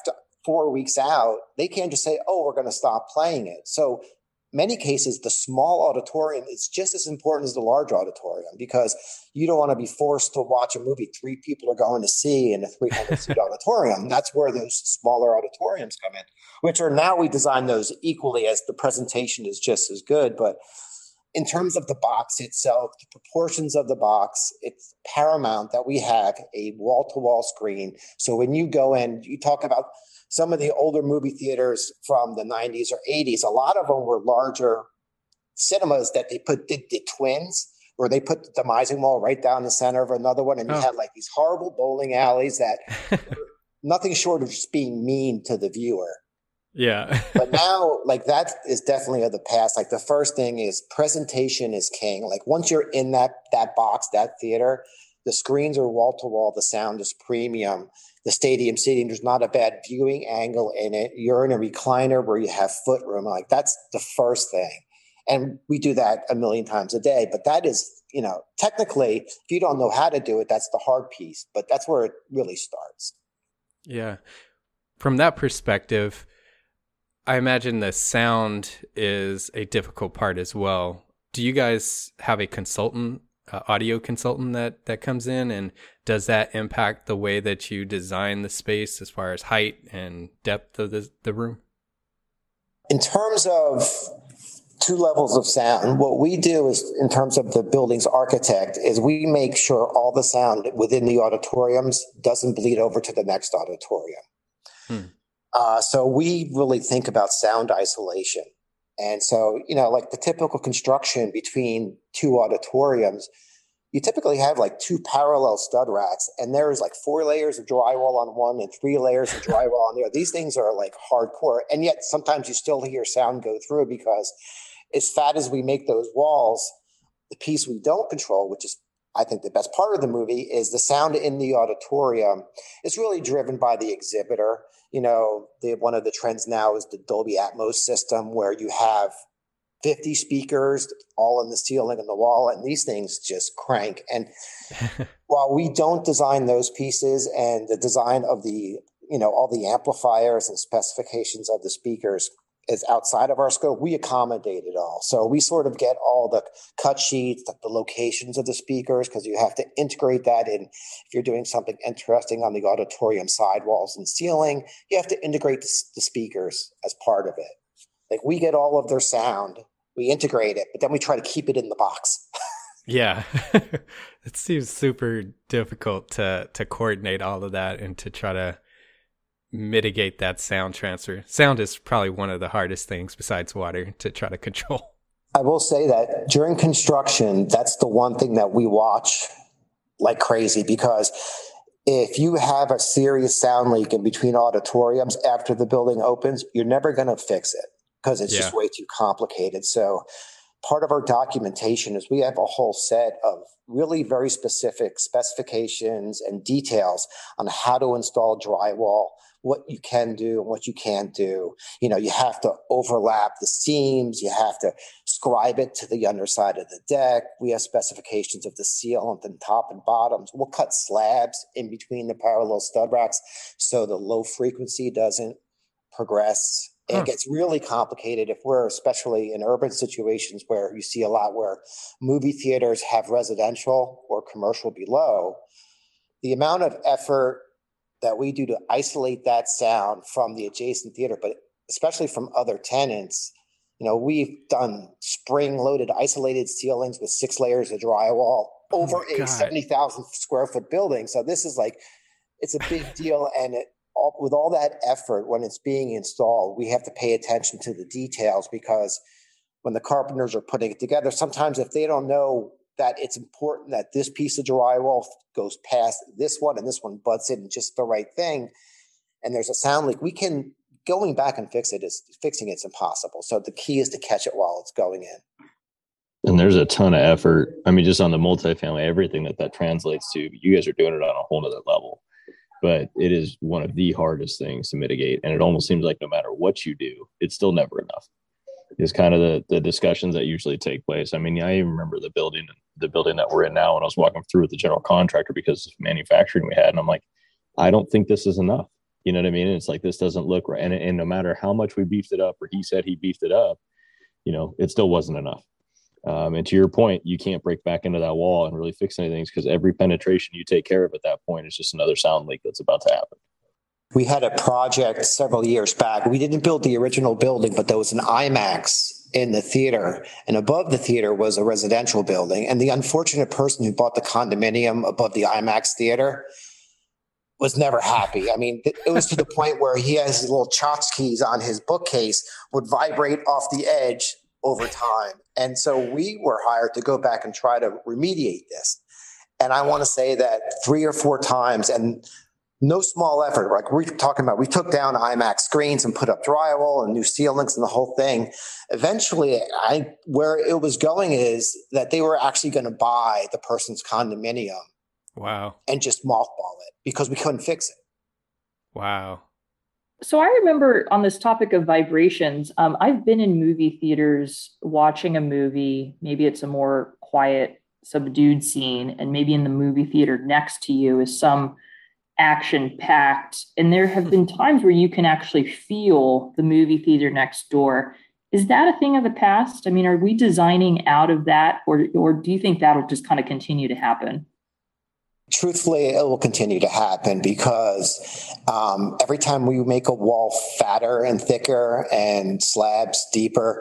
4 weeks out, they can't just say, oh, we're going to stop playing it. So many cases, the small auditorium is just as important as the large auditorium, because you don't want to be forced to watch a movie 3 people are going to see in a 300-seat auditorium. That's where those smaller auditoriums come in, which are now we design those equally as the presentation is just as good. But in terms of the box itself, the proportions of the box, it's paramount that we have a wall-to-wall screen. So when you go in, you talk about some of the older movie theaters from the 90s or 80s, a lot of them were larger cinemas that they did the twins, where they put the demising wall right down the center of another one. And you had like these horrible bowling alleys that were nothing short of just being mean to the viewer. Yeah. But now, like, that is definitely of the past. Like, the first thing is presentation is king. Like, once you're in that box, that theater, the screens are wall to wall. The sound is premium. The stadium seating, there's not a bad viewing angle in it. You're in a recliner where you have foot room. Like, that's the first thing. And we do that a million times a day. But that is, technically, if you don't know how to do it, that's the hard piece. But that's where it really starts. Yeah. From that perspective, I imagine the sound is a difficult part as well. Do you guys have a consultant, audio consultant that comes in, and does that impact the way that you design the space as far as height and depth of the room? In terms of 2 levels of sound, what we do is, in terms of the building's architect, is we make sure all the sound within the auditoriums doesn't bleed over to the next auditorium. So we really think about sound isolation. And so, like the typical construction between 2 auditoriums, you typically have like 2 parallel stud racks, and there's like 4 layers of drywall on one and 3 layers of drywall on the other. These things are like hardcore. And yet sometimes you still hear sound go through, because as fat as we make those walls, the piece we don't control, which is, I think, the best part of the movie, is the sound in the auditorium is really driven by the exhibitor. One of the trends now is the Dolby Atmos system, where you have 50 speakers all in the ceiling and the wall, and these things just crank. And while we don't design those pieces, and the design of the, all the amplifiers and specifications of the speakers is outside of our scope, we accommodate it all. So we sort of get all the cut sheets, the locations of the speakers, because you have to integrate that in. If you're doing something interesting on the auditorium sidewalls and ceiling, you have to integrate the speakers as part of it. Like, we get all of their sound, we integrate it, but then we try to keep it in the box. Yeah. It seems super difficult to coordinate all of that and to try to mitigate that sound transfer. Sound is probably one of the hardest things besides water to try to control. I will say that during construction, that's the one thing that we watch like crazy, because if you have a serious sound leak in between auditoriums after the building opens, you're never going to fix it, because it's just way too complicated. So part of our documentation is we have a whole set of really very specific specifications and details on how to install drywall, what you can do and what you can't do. You have to overlap the seams. You have to scribe it to the underside of the deck. We have specifications of the sealant and top and bottoms. We'll cut slabs in between the parallel stud racks so the low frequency doesn't progress. It gets really complicated if we're, especially in urban situations where you see a lot where movie theaters have residential or commercial below. The amount of effort that we do to isolate that sound from the adjacent theater, but especially from other tenants, we've done spring-loaded isolated ceilings with 6 layers of drywall over a 70,000 square foot building. So this is like, it's a big deal. And with all that effort, when it's being installed, we have to pay attention to the details, because when the carpenters are putting it together, sometimes if they don't know that it's important that this piece of drywall goes past this one and this one butts in just the right thing, and there's a sound leak, going back and fixing it's impossible. So the key is to catch it while it's going in. And there's a ton of effort. I mean, just on the multifamily, everything that translates to, you guys are doing it on a whole nother level. But it is one of the hardest things to mitigate. And it almost seems like no matter what you do, it's still never enough. It's kind of the discussions that usually take place. I mean, I even remember the building that we're in now, when I was walking through with the general contractor because of manufacturing we had. And I'm like, I don't think this is enough. You know what I mean? And it's like, this doesn't look right. And no matter how much we beefed it up, or he said he beefed it up, you know, it still wasn't enough. And to your point, you can't break back into that wall and really fix anything, because every penetration you take care of at that point is just another sound leak that's about to happen. We had a project several years back. We didn't build the original building, but there was an IMAX in the theater, and above the theater was a residential building. And the unfortunate person who bought the condominium above the IMAX theater was never happy. I mean, it was to the point where he has his little tchotchkes on his bookcase would vibrate off the edge over time. And so we were hired to go back and try to remediate this. And I want to say that 3 or 4 times, and no small effort. Like we're talking about, we took down IMAX screens and put up drywall and new ceilings and the whole thing. Eventually, where it was going is that they were actually going to buy the person's condominium. Wow. And just mothball it because we couldn't fix it. Wow. So I remember on this topic of vibrations, I've been in movie theaters watching a movie. Maybe it's a more quiet, subdued scene, and maybe in the movie theater next to you is some action-packed, and there have been times where you can actually feel the movie theater next door. Is that a thing of the past? I mean, are we designing out of that, or do you think that'll just kind of continue to happen? Truthfully, it will continue to happen because every time we make a wall fatter and thicker and slabs deeper,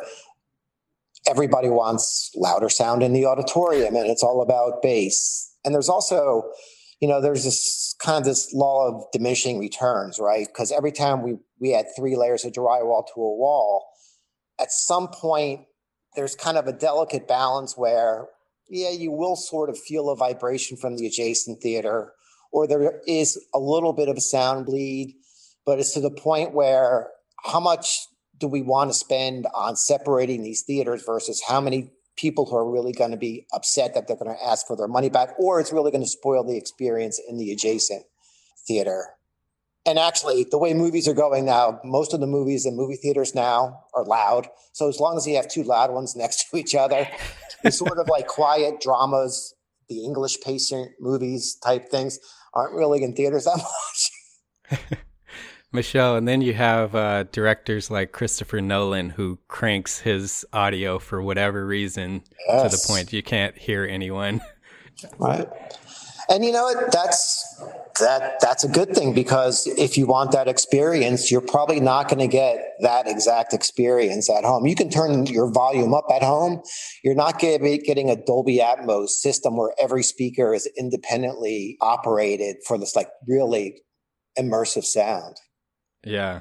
everybody wants louder sound in the auditorium, and it's all about bass. And there's also, you know, there's this law of diminishing returns, right? Because every time we add 3 layers of drywall to a wall, at some point there's kind of a delicate balance where, yeah, you will sort of feel a vibration from the adjacent theater, or there is a little bit of a sound bleed, but it's to the point where how much do we want to spend on separating these theaters versus how many people who are really going to be upset that they're going to ask for their money back, or it's really going to spoil the experience in the adjacent theater. And actually, the way movies are going now, most of the movies in movie theaters now are loud. So as long as you have 2 loud ones next to each other, it's sort of like quiet dramas, the English patient movies type things aren't really in theaters that much. Michelle, and then you have directors like Christopher Nolan, who cranks his audio for whatever reason to the point you can't hear anyone. Right. And you know what? That's a good thing, because if you want that experience, you're probably not going to get that exact experience at home. You can turn your volume up at home. You're not getting a Dolby Atmos system where every speaker is independently operated for this like really immersive sound. Yeah.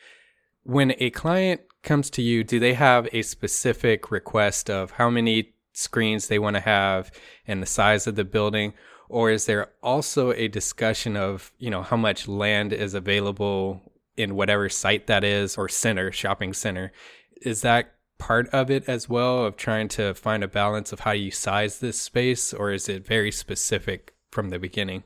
When a client comes to you, do they have a specific request of how many screens they want to have and the size of the building? Or is there also a discussion of, you know, how much land is available in whatever site that is, or shopping center? Is that part of it as well, of trying to find a balance of how you size this space, or is it very specific from the beginning?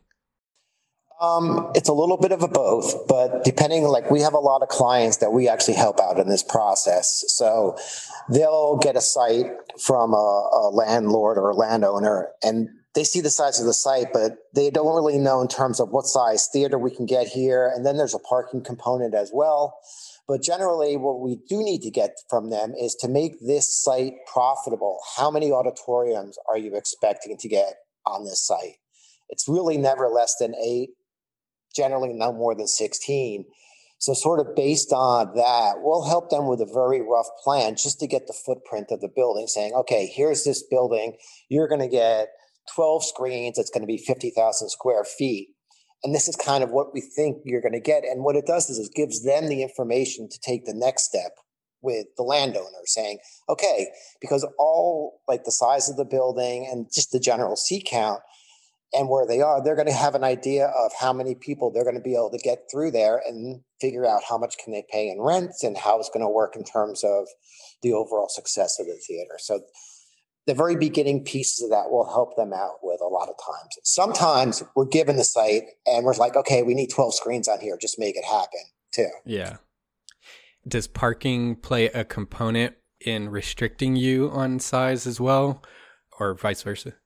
It's a little bit of a both, but depending, like we have a lot of clients that we actually help out in this process. So they'll get a site from a landlord or a landowner, and they see the size of the site, but they don't really know in terms of what size theater we can get here. And then there's a parking component as well. But generally, what we do need to get from them is to make this site profitable. How many auditoriums are you expecting to get on this site? It's really never less than 8, generally no more than 16. So sort of based on that, we'll help them with a very rough plan just to get the footprint of the building, saying, okay, here's this building. You're going to get 12 screens. It's going to be 50,000 square feet. And this is kind of what we think you're going to get. And what it does is it gives them the information to take the next step with the landowner, saying, okay, because all like the size of the building and just the general seat count and where they are, they're going to have an idea of how many people they're going to be able to get through there and figure out how much can they pay in rent and how it's going to work in terms of the overall success of the theater. So the very beginning pieces of that will help them out with a lot of times. Sometimes we're given the site and we're like, okay, we need 12 screens on here. Just make it happen too. Yeah. Does parking play a component in restricting you on size as well, or vice versa?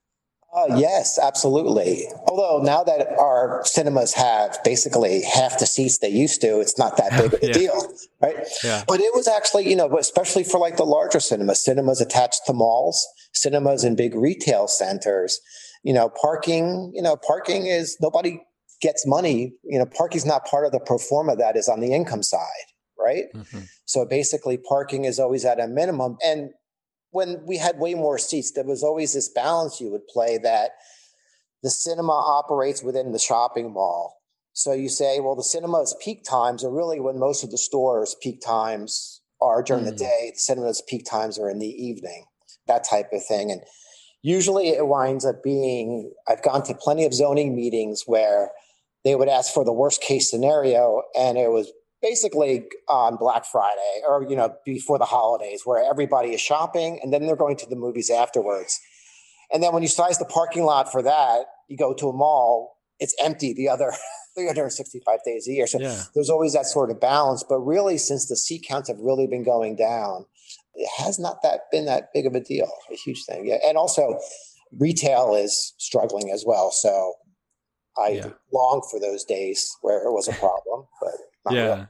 Yes, absolutely. Although now that our cinemas have basically half the seats they used to, it's not that big of a deal, right? Yeah. But it was actually, especially for like the larger cinemas attached to malls, cinemas in big retail centers, parking is, nobody gets money. Parking's not part of the pro forma that is on the income side, right? Mm-hmm. So basically parking is always at a minimum. And when we had way more seats, there was always this balance you would play that the cinema operates within the shopping mall. So you say, well, the cinema's peak times are really when most of the stores' peak times are during the day. The cinema's peak times are in the evening, that type of thing. And usually it winds up being, I've gone to plenty of zoning meetings where they would ask for the worst case scenario, and it was basically on Black Friday or, before the holidays where everybody is shopping and then they're going to the movies afterwards. And then when you size the parking lot for that, you go to a mall, it's empty the other 365 days a year. So there's always that sort of balance. But really, since the seat counts have really been going down, it has not been that big of a deal, a huge thing. Yeah. And also retail is struggling as well. So I long for those days where it was a problem, but not really.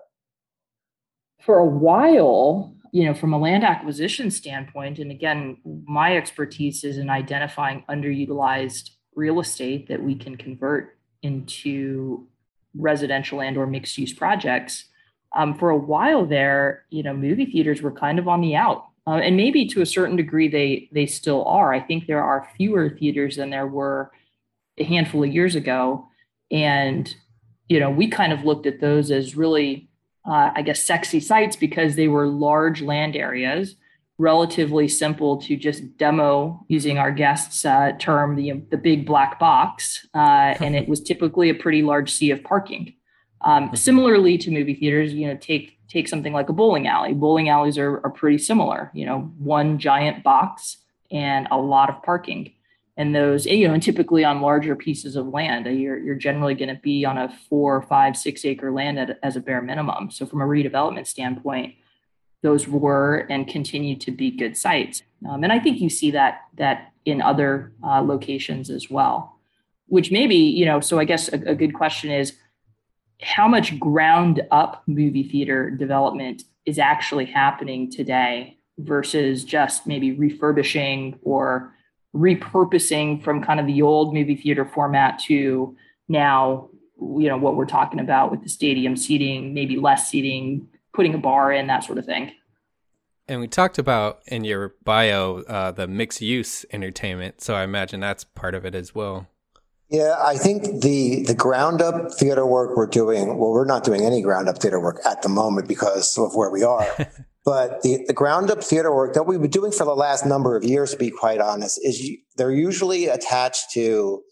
For a while, from a land acquisition standpoint, and again, my expertise is in identifying underutilized real estate that we can convert into residential and or mixed use projects. For a while there, movie theaters were kind of on the out. And maybe to a certain degree, they still are. I think there are fewer theaters than there were a handful of years ago. And, we kind of looked at those as really, sexy sites because they were large land areas, relatively simple to just demo, using our guest's term, the big black box. And it was typically a pretty large sea of parking. Similarly to movie theaters, take something like a bowling alley. Bowling alleys are pretty similar, one giant box and a lot of parking. And those, and typically on larger pieces of land, you're generally going to be on a 4, 5, 6 acre land as a bare minimum. So from a redevelopment standpoint, those were and continue to be good sites. And I think you see that in other locations as well, which maybe, so I guess a good question is, how much ground up movie theater development is actually happening today versus just maybe refurbishing or repurposing from kind of the old movie theater format to now, what we're talking about with the stadium seating, maybe less seating, putting a bar in, that sort of thing. And we talked about in your bio the mixed use entertainment. So I imagine that's part of it as well. Yeah, I think the ground up theater work we're doing, well, we're not doing any ground up theater work at the moment because of where we are. But the ground up theater work that we've been doing for the last number of years, to be quite honest, is they're usually attached to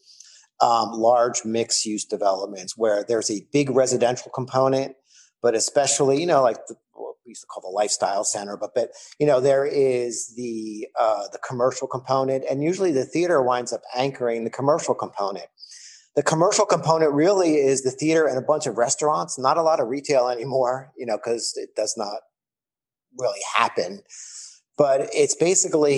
large mixed use developments where there's a big residential component, but especially, like what we used to call the lifestyle center, but there is the commercial component, and usually the theater winds up anchoring the commercial component. The commercial component really is the theater and a bunch of restaurants, not a lot of retail anymore, because it does not really happen. But it's basically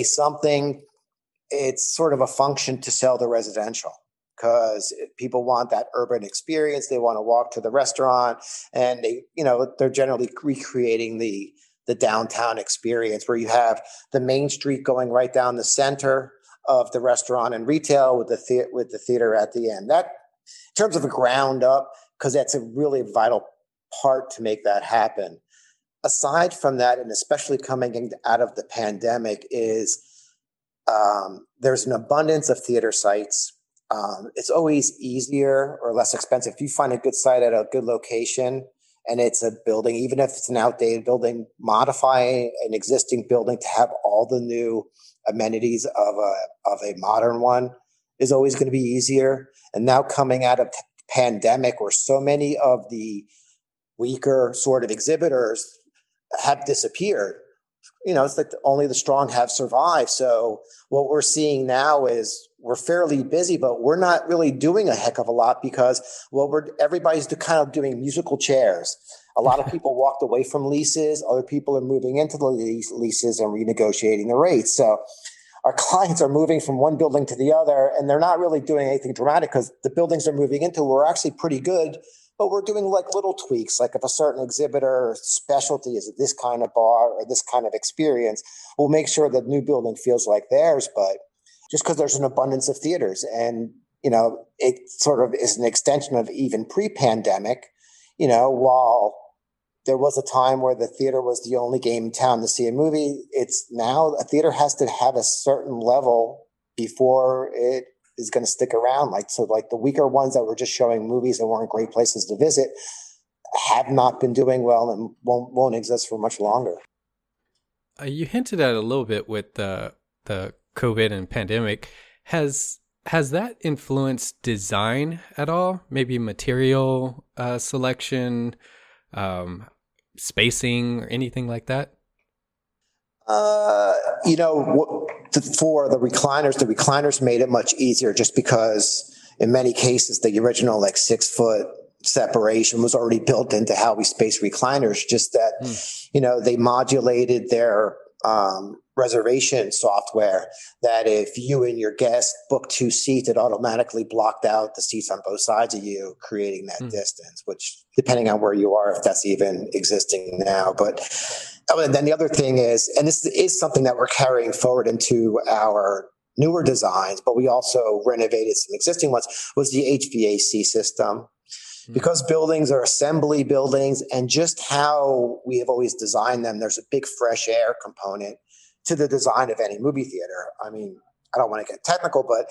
it's sort of a function to sell the residential because people want that urban experience. They want to walk to the restaurant and they're generally recreating the downtown experience where you have the main street going right down the center of the restaurant and retail with the theater at the end. That, in terms of a ground up, because that's a really vital part to make that happen. Aside from that, and especially coming out of the pandemic, is there's an abundance of theater sites. It's always easier or less expensive if you find a good site at a good location and it's a building, even if it's an outdated building, modifying an existing building to have all the new amenities of a modern one is always going to be easier. And now coming out of pandemic where so many of the weaker sort of exhibitors have disappeared, it's like only the strong have survived. So what we're seeing now is we're fairly busy, but we're not really doing a heck of a lot because everybody's kind of doing musical chairs. A lot of people walked away from leases. Other people are moving into the leases and renegotiating the rates. So our clients are moving from one building to the other, and they're not really doing anything dramatic because the buildings they're moving into were actually pretty good. But we're doing like little tweaks, like if a certain exhibitor specialty is this kind of bar or this kind of experience, we'll make sure the new building feels like theirs. But just because there's an abundance of theaters, and it sort of is an extension of even pre-pandemic, while there was a time where the theater was the only game in town to see a movie, it's now a theater has to have a certain level before it is going to stick around. Like the weaker ones that were just showing movies and weren't great places to visit have not been doing well and won't exist for much longer. You hinted at it a little bit with the COVID and pandemic. Has that influenced design at all? Maybe material selection, spacing, or anything like that? For the recliners made it much easier just because in many cases the original 6-foot separation was already built into how we space recliners, just that they modulated their reservation software that if you and your guest booked 2 seats, it automatically blocked out the seats on both sides of you, creating that distance, which depending on where you are, if that's even existing now. But and then the other thing is, and this is something that we're carrying forward into our newer designs, but we also renovated some existing ones, was the HVAC system. Because buildings are assembly buildings, and just how we have always designed them, there's a big fresh air component to the design of any movie theater. I mean, I don't want to get technical, but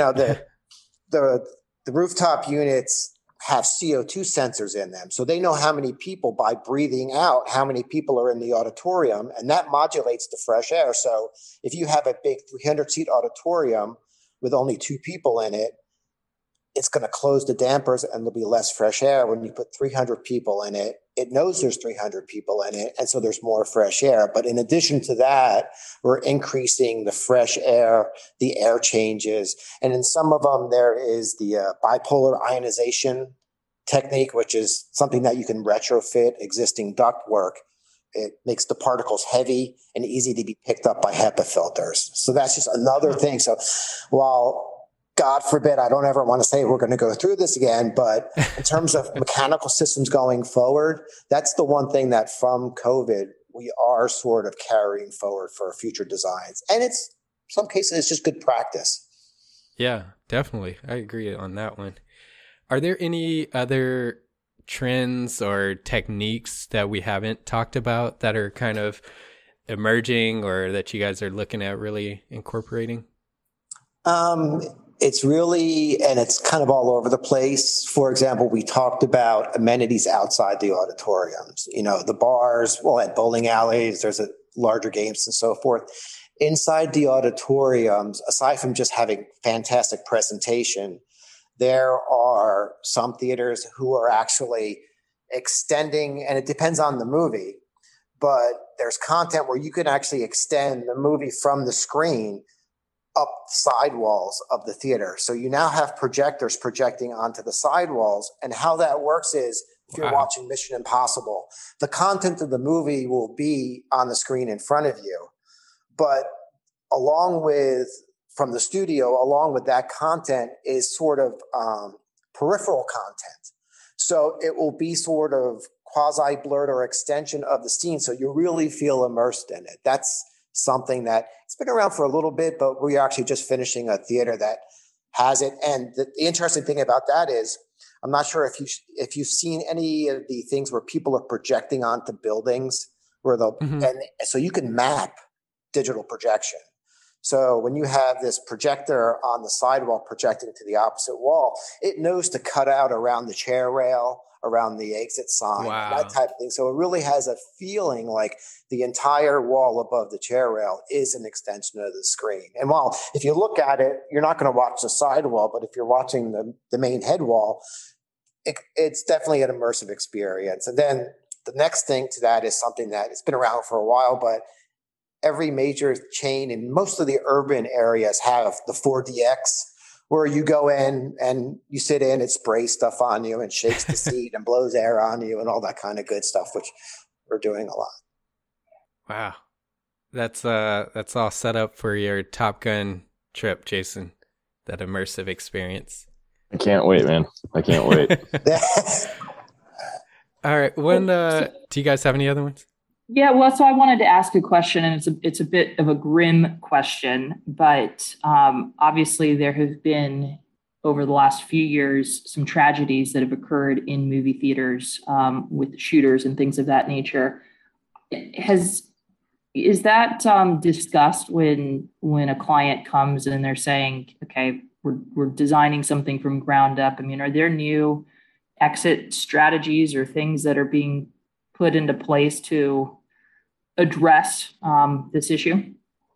the rooftop units have CO2 sensors in them. So they know how many people, by breathing out, how many people are in the auditorium, and that modulates the fresh air. So if you have a big 300-seat auditorium with only 2 people in it, it's going to close the dampers and there'll be less fresh air. When you put 300 people in it, it knows there's 300 people in it, and so there's more fresh air. But in addition to that, we're increasing the fresh air, the air changes. And in some of them, there is the bipolar ionization technique, which is something that you can retrofit existing ductwork. It makes the particles heavy and easy to be picked up by HEPA filters. So that's just another thing. So while God forbid, I don't ever want to say we're going to go through this again, but in terms of mechanical systems going forward, that's the one thing that from COVID, we are sort of carrying forward for future designs. And it's, some cases, it's just good practice. Yeah, definitely. I agree on that one. Are there any other trends or techniques that we haven't talked about that are kind of emerging or that you guys are looking at really incorporating? It's really, and it's kind of all over the place. For example, we talked about amenities outside the auditoriums, the bars, at bowling alleys, there's larger games and so forth. Inside the auditoriums, aside from just having fantastic presentation, there are some theaters who are actually extending, and it depends on the movie, but there's content where you can actually extend the movie from the screen up the sidewalls of the theater. So you now have projectors projecting onto the sidewalls. And how that works is, if you're watching Mission Impossible, the content of the movie will be on the screen in front of you. But from the studio, along with that content is sort of peripheral content. So it will be sort of quasi-blurred or extension of the scene. So you really feel immersed in it. That's something that it's been around for a little bit, but we're actually just finishing a theater that has it. And the interesting thing about that is, I'm not sure if you've seen any of the things where people are projecting onto buildings where and so you can map digital projection. So when you have this projector on the sidewall projecting to the opposite wall, it knows to cut out around the chair rail, around the exit sign, that type of thing. So it really has a feeling like the entire wall above the chair rail is an extension of the screen. And while if you look at it, you're not going to watch the sidewall, but if you're watching the main head wall, it's definitely an immersive experience. And then the next thing to that is something that it's been around for a while, but every major chain in most of the urban areas have the 4DX, where you go in and you sit in, it sprays stuff on you and shakes the seat and blows air on you and all that kind of good stuff, which we're doing a lot. Wow. That's all set up for your Top Gun trip, Jason. That immersive experience. I can't wait, man. I can't wait. All right. Do you guys have any other ones? Yeah, well, so I wanted to ask a question, and it's a bit of a grim question, but obviously there have been, over the last few years, some tragedies that have occurred in movie theaters with shooters and things of that nature. Is that discussed when a client comes and they're saying, okay, we're designing something from ground up? I mean, are there new exit strategies or things that are being put into place to address this issue?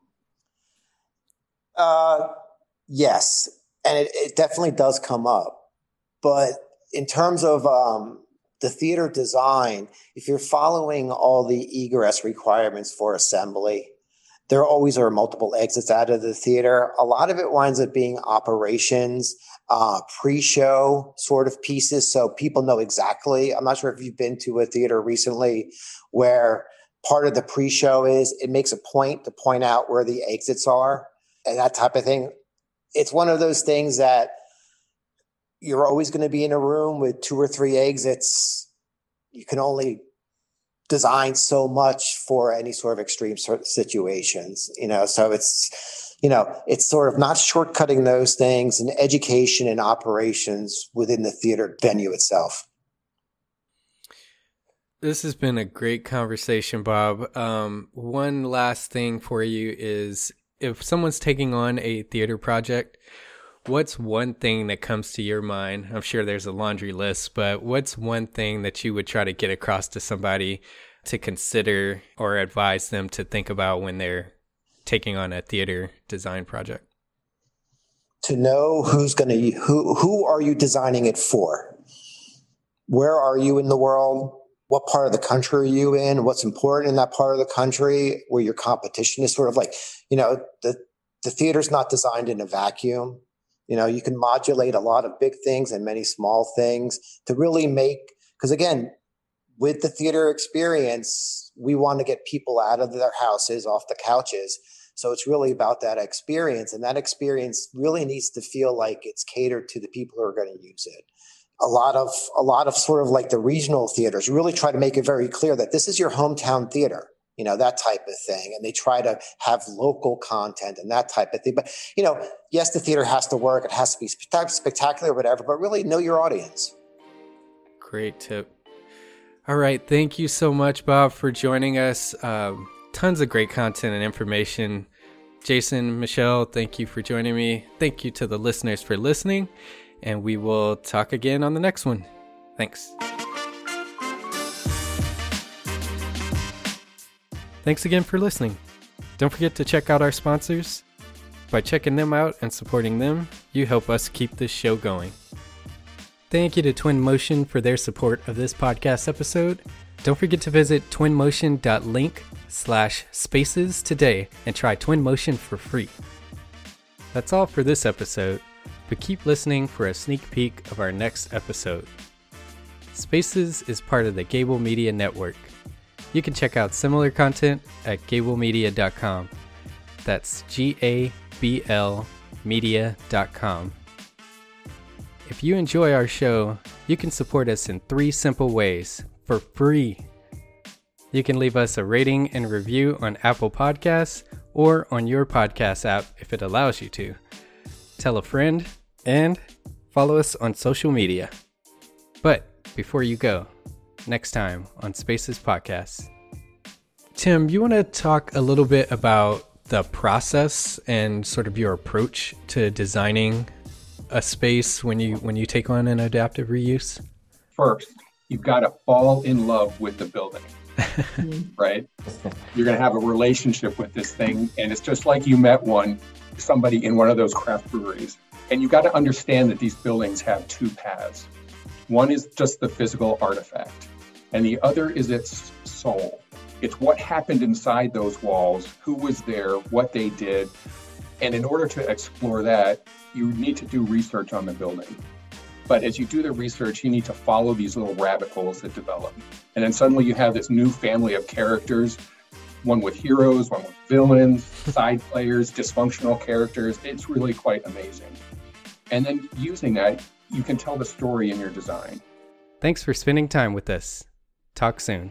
Yes, and it definitely does come up. But in terms of the theater design, if you're following all the egress requirements for assembly, there always are multiple exits out of the theater. A lot of it winds up being operations, pre-show sort of pieces, so people know exactly. I'm not sure if you've been to a theater recently where part of the pre-show is it makes a point to point out where the exits are and that type of thing. It's one of those things that you're always going to be in a room with 2 or 3 exits. You can only design so much for any sort of extreme situations, so it's sort of not shortcutting those things, and education and operations within the theater venue itself. This has been a great conversation, Bob. One last thing for you is, if someone's taking on a theater project, what's one thing that comes to your mind? I'm sure there's a laundry list, but what's one thing that you would try to get across to somebody to consider or advise them to think about when they're taking on a theater design project? To know who are you designing it for? Where are you in the world? What part of the country are you in? What's important in that part of the country where your competition is sort of like, the theater's not designed in a vacuum. You can modulate a lot of big things and many small things to really because again, with the theater experience, we want to get people out of their houses, off the couches. So it's really about that experience, and that experience really needs to feel like it's catered to the people who are going to use it. A lot of sort of like the regional theaters really try to make it very clear that this is your hometown theater, that type of thing. And they try to have local content and that type of thing. But, yes, the theater has to work. It has to be spectacular, whatever, but really know your audience. Great tip. All right. Thank you so much, Bob, for joining us. Tons of great content and information. Jason, Michelle, thank you for joining me. Thank you to the listeners for listening. And we will talk again on the next one. Thanks. Thanks again for listening. Don't forget to check out our sponsors. By checking them out and supporting them, you help us keep this show going. Thank you to Twinmotion for their support of this podcast episode. Don't forget to visit twinmotion.link/spaces today and try Twinmotion for free. That's all for this episode, but keep listening for a sneak peek of our next episode. Spaces is part of the Gable Media Network. You can check out similar content at gablemedia.com. That's GABL media.com. If you enjoy our show, you can support us in 3 simple ways for free. You can leave us a rating and review on Apple Podcasts or on your podcast app if it allows you to. Tell a friend and follow us on social media. But before you go, next time on Spaces Podcast. Tim, you want to talk a little bit about the process and sort of your approach to designing a space when you take on an adaptive reuse? First, you've got to fall in love with the building, right? You're going to have a relationship with this thing, and it's just like you met somebody in one of those craft breweries. And you've got to understand that these buildings have 2 paths. One is just the physical artifact, and the other is its soul. It's what happened inside those walls, who was there, what they did. And in order to explore that, you need to do research on the building. But as you do the research, you need to follow these little rabbit holes that develop. And then suddenly you have this new family of characters one with heroes, one with villains, side players, dysfunctional characters. It's really quite amazing. And then using that, you can tell the story in your design. Thanks for spending time with us. Talk soon.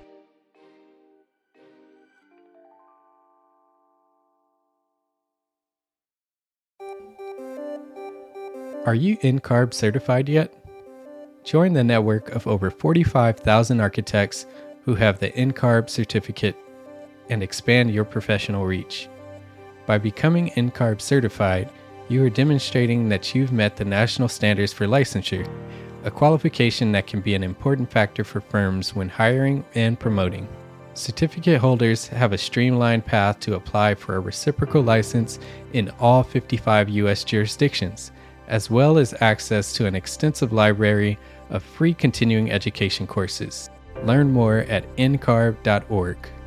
Are you NCARB certified yet? Join the network of over 45,000 architects who have the NCARB certificate and expand your professional reach. By becoming NCARB certified, you are demonstrating that you've met the national standards for licensure, a qualification that can be an important factor for firms when hiring and promoting. Certificate holders have a streamlined path to apply for a reciprocal license in all 55 U.S. jurisdictions, as well as access to an extensive library of free continuing education courses. Learn more at ncarb.org.